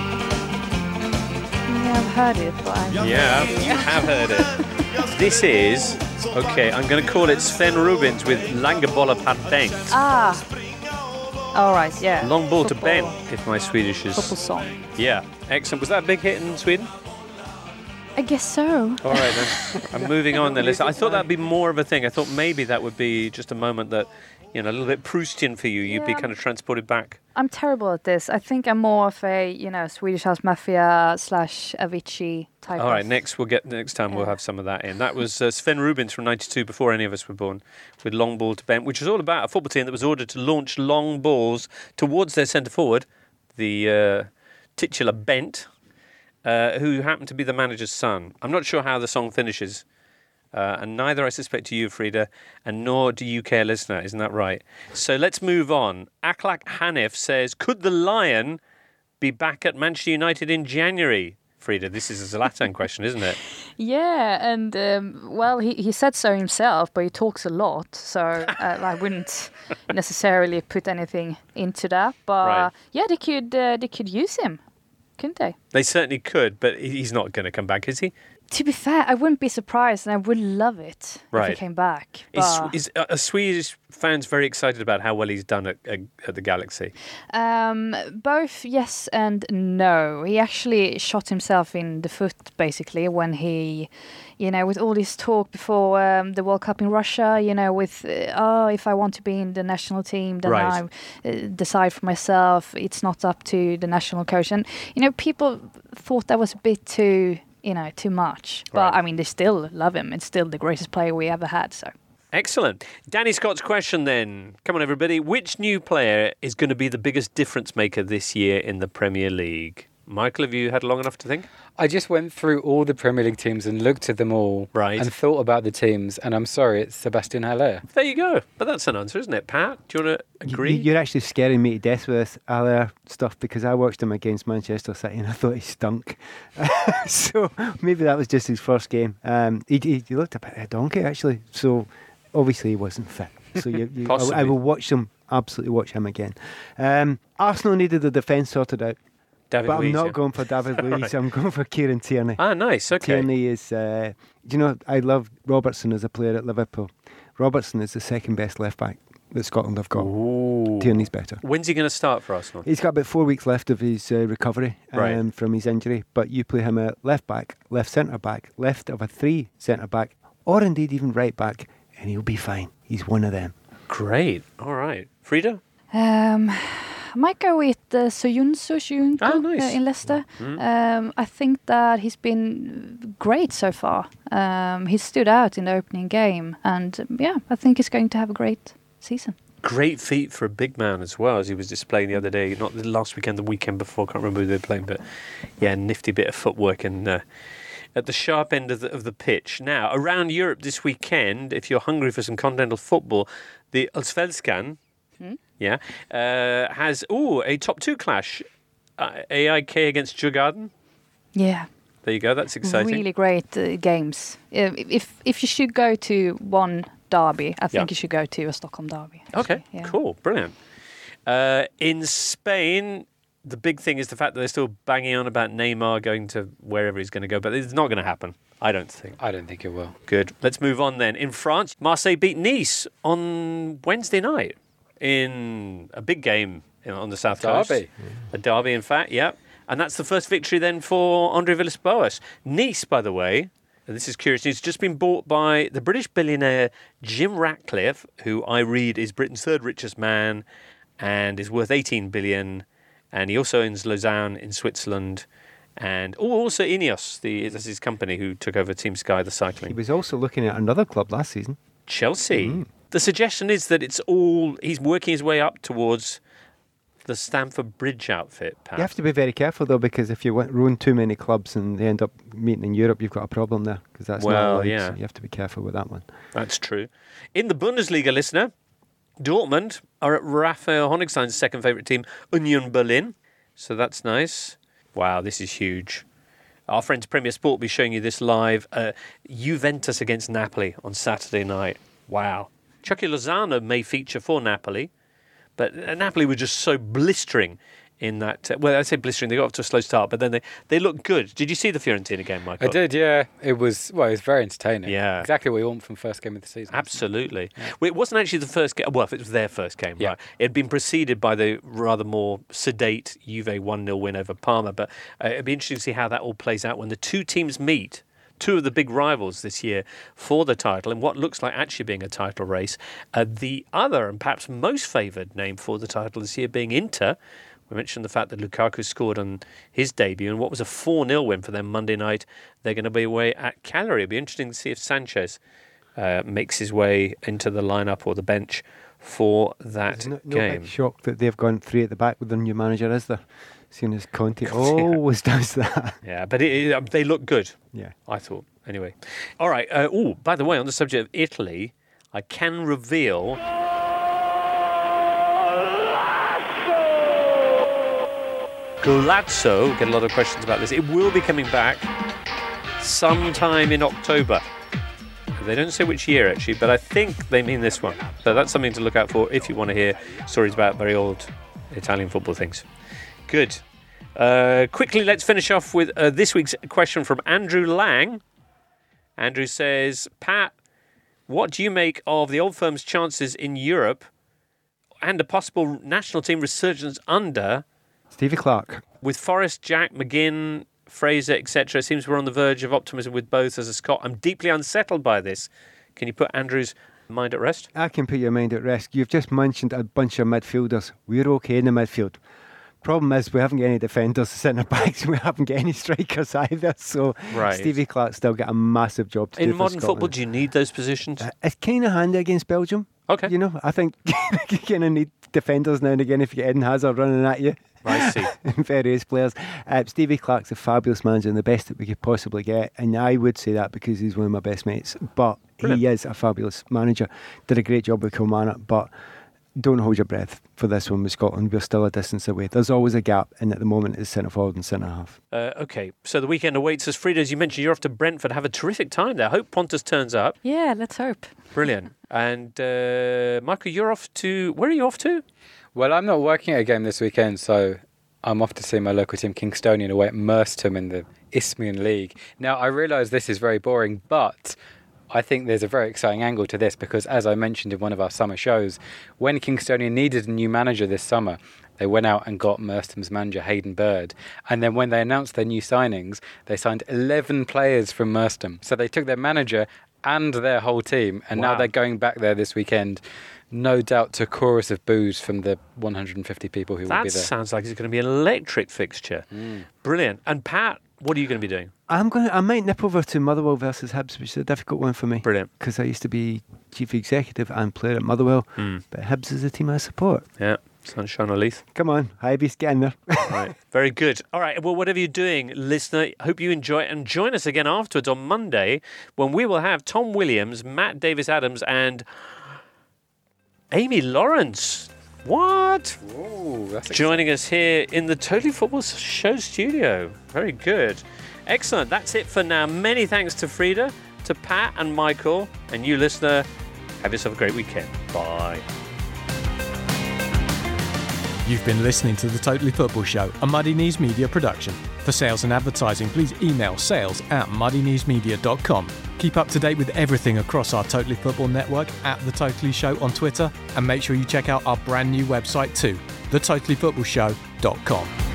Yeah, I've heard it, but I... Yeah, you have heard it. This is... Okay, I'm going to call it Sven Rubins with Langa bolla per Bengt. Ah. All right, yeah. Long ball Football. to Ben, if my Swedish is... Football song. Yeah, excellent. Was that a big hit in Sweden? I guess so. All right, then. I'm moving on then. Listen, I thought that'd be more of a thing. I thought maybe that would be just a moment that, you know, a little bit Proustian for you. You'd be Yeah. kind of transported back. I'm terrible at this. I think I'm more of a, you know, Swedish House Mafia slash Avicii type All right, of... next we'll get next time we'll have some of that in. That was uh, Sven Rubins from ninety-two, before any of us were born, with Long Ball to Bent, which was all about a football team that was ordered to launch long balls towards their centre forward, the uh, titular Bent, uh, who happened to be the manager's son. I'm not sure how the song finishes. Uh, and neither, I suspect, do you, Frida, and nor do you, care listener. Isn't that right? So let's move on. Aklak Hanif says, could the Lion be back at Manchester United in January? Frida, this is a Zlatan question, isn't it? Yeah, and, um, well, he, he said so himself, but he talks a lot, so uh, I wouldn't necessarily put anything into that. But, Right. uh, yeah, they could, uh, they could use him, couldn't they? They certainly could, but he's not going to come back, is he? To be fair, I wouldn't be surprised, and I would love it if Right. he came back. Is, But, is uh, are Swedish fans very excited about how well he's done at, at, at the Galaxy? um, both yes and no. He actually shot himself in the foot, basically, when he, you know, with all this talk before um, the World Cup in Russia, you know, with, uh, oh, if I want to be in the national team, then Right. I uh, decide for myself. It's not up to the national coach. And, you know, people thought that was a bit too... you know, too much. But, Right. I mean, they still love him. It's still the greatest player we ever had, so. Excellent. Danny Scott's question then. Come on, everybody. Which new player is going to be the biggest difference maker this year in the Premier League? Michael, have you had long enough to think? I just went through all the Premier League teams and looked at them all right. and thought about the teams, and I'm sorry, it's Sebastian Haller. There you go. But that's an answer, isn't it, Pat? Do you want to agree? You're actually scaring me to death with this Haller stuff because I watched him against Manchester City and I thought he stunk. So maybe that was just his first game. Um, he, he, he looked a bit of a donkey, actually. So obviously he wasn't fit. So you, you, I, I will watch him, absolutely watch him again. Um, Arsenal needed the defence sorted out. David but Luiz, I'm not yeah. going for David Luiz. Right. I'm going for Kieran Tierney. Ah, nice. Okay. Tierney is, uh, do you know, I love Robertson as a player at Liverpool. Robertson is the second best left back that Scotland have got. Ooh. Tierney's better. When's he going to start for Arsenal? He's got about four weeks left of his uh, recovery um, Right. from his injury. But you play him at left back, left centre back, left of a three centre back, or indeed even right back, and he'll be fine. He's one of them. Great. All right. Frida? Um, I might go with uh, Soyuncu Soyuncu Oh, nice. uh, in Leicester. Mm. Um, I think that he's been great so far. Um, he stood out in the opening game, and um, yeah, I think he's going to have a great season. Great feat for a big man as well, as he was displaying the other day. Not the last weekend, the weekend before. Can't remember who they were playing, but yeah, nifty bit of footwork and uh, at the sharp end of the, of the pitch. Now, around Europe this weekend, if you're hungry for some continental football, the Allsvenskan, Hmm? yeah, uh, has ooh a top two clash. Uh, A I K against Djurgården. Yeah. There you go. That's exciting. Really great uh, games. Uh, if if you should go to one derby, I think Yeah. you should go to a Stockholm derby. Okay, Yeah. cool, brilliant. Uh, in Spain, the big thing is the fact that they're still banging on about Neymar going to wherever he's going to go, but it's not going to happen, I don't think. I don't think it will. Good. Let's move on then. In France, Marseille beat Nice on Wednesday night in a big game in- on the South Coast. Derby. A derby, in fact, yeah. And that's the first victory then for Andre Villas-Boas. Nice, by the way, and this is curious news, just been bought by the British billionaire Jim Ratcliffe, who I read is Britain's third richest man and is worth eighteen billion. And he also owns Lausanne in Switzerland. And oh, also Ineos, the, that's his company who took over Team Sky, the He cycling. was also looking at another club last season. Chelsea. Mm. The suggestion is that it's all, he's working his way up towards the Stamford Bridge outfit, Pat. You have to be very careful though, because if you want- ruin too many clubs and they end up meeting in Europe, you've got a problem there, because that's Well, not allowed. yeah. So you have to be careful with that one. That's true. In the Bundesliga, listener, Dortmund are at Raphael Honigstein's second favourite team, Union Berlin. So that's nice. Wow, this is huge. Our friends Premier Sport will be showing you this live. Uh, Juventus against Napoli on Saturday night. Wow. Chucky Lozano may feature for Napoli, but uh, Napoli were just so blistering in that. Uh, well, I say blistering, they got off to a slow start, but then they, they looked good. Did you see the Fiorentina game, Michael? I did, yeah. It was, well, it was very entertaining. Yeah. Exactly what you want from first game of the season. Absolutely. Well, it wasn't actually the first game. Well, it was their first game, Yeah. right? It had been preceded by the rather more sedate Juve one nil win over Parma. But uh, it'd be interesting to see how that all plays out when the two teams meet. Two of the big rivals this year for the title in what looks like actually being a title race. Uh, the other and perhaps most favoured name for the title this year being Inter. We mentioned the fact that Lukaku scored on his debut and what was a four nil win for them Monday night. They're going to be away at Cagliari. It'll be interesting to see if Sanchez uh, makes his way into the lineup or the bench for that There's no, no game. big shock that they've gone three at the back with their new manager, is there? Seeing as Conte always does that. Yeah, but it, it, they look good. Yeah. I thought. Anyway. All right. Uh, oh, by the way, on the subject of Italy, I can reveal... Gladso, get a lot of questions about this. It will be coming back sometime in October. They don't say which year, actually, but I think they mean this one. So that's something to look out for if you want to hear stories about very old Italian football things. Good. Uh, quickly, let's finish off with uh, this week's question from Andrew Lang. Andrew says, Pat, what do you make of the old firm's chances in Europe and a possible national team resurgence under Stevie Clark? With Forrest, Jack, McGinn, Fraser, et cetera, it seems we're on the verge of optimism with both as a Scot. I'm deeply unsettled by this. Can you put Andrew's mind at rest? I can put your mind at rest. You've just mentioned a bunch of midfielders. We're okay in the midfield. Problem is, we haven't got any defenders, centre backs, and we haven't got any strikers either. So right. Stevie Clarke's still got a massive job to in do. In modern for football, do you need those positions? Uh, it's kind of handy against Belgium. Okay. You know, I think you kind of need defenders now and again if you get Eden Hazard running at you. I see. Various players. Uh, Stevie Clarke's a fabulous manager and the best that we could possibly get. And I would say that because he's one of my best mates. But Brilliant. He is a fabulous manager. Did a great job with Kilmarnock. But don't hold your breath for this one with Scotland. We're still a distance away. There's always a gap, and at the moment it's centre forward and centre half. Uh, okay, so the weekend awaits us. Frida, as you mentioned, you're off to Brentford. Have a terrific time there. Hope Pontus turns up. Yeah, let's hope. Brilliant. And uh, Michael, you're off to... Where are you off to? Well, I'm not working at a game this weekend, so I'm off to see my local team, Kingstonian, away at Merstham in the Isthmian League. Now, I realise this is very boring, but I think there's a very exciting angle to this because, as I mentioned in one of our summer shows, when Kingstonian needed a new manager this summer, they went out and got Merstham's manager, Hayden Bird. And then when they announced their new signings, they signed eleven players from Merstham. So they took their manager and their whole team, and wow. now they're going back there this weekend. No doubt to a chorus of boos from the one hundred fifty people who that will be there. That sounds like it's going to be an electric fixture. Mm. Brilliant. And Pat, what are you going to be doing? I'm going. To, I might nip over to Motherwell versus Hibs, which is a difficult one for me. Brilliant. Because I used to be chief executive and player at Motherwell, mm. but Hibs is a team I support. Yeah. Sunshine on Leith. Come on, Hibeast, get in there. Right. Very good. All right. Well, whatever you're doing, listener, hope you enjoy it. And join us again afterwards on Monday when we will have Tom Williams, Matt Davis-Adams, and Amy Lawrence. What? Ooh, that's joining us here in the Totally Football Show studio. Very good. Excellent. That's it for now. Many thanks to Frida, to Pat and Michael, and you, listener. Have yourself a great weekend. Bye. You've been listening to the Totally Football Show, a Muddy Knees Media production. For sales and advertising, please email sales at muddy knees media dot com. Keep up to date with everything across our Totally Football network at The Totally Show on Twitter, and make sure you check out our brand new website too, the totally football show dot com.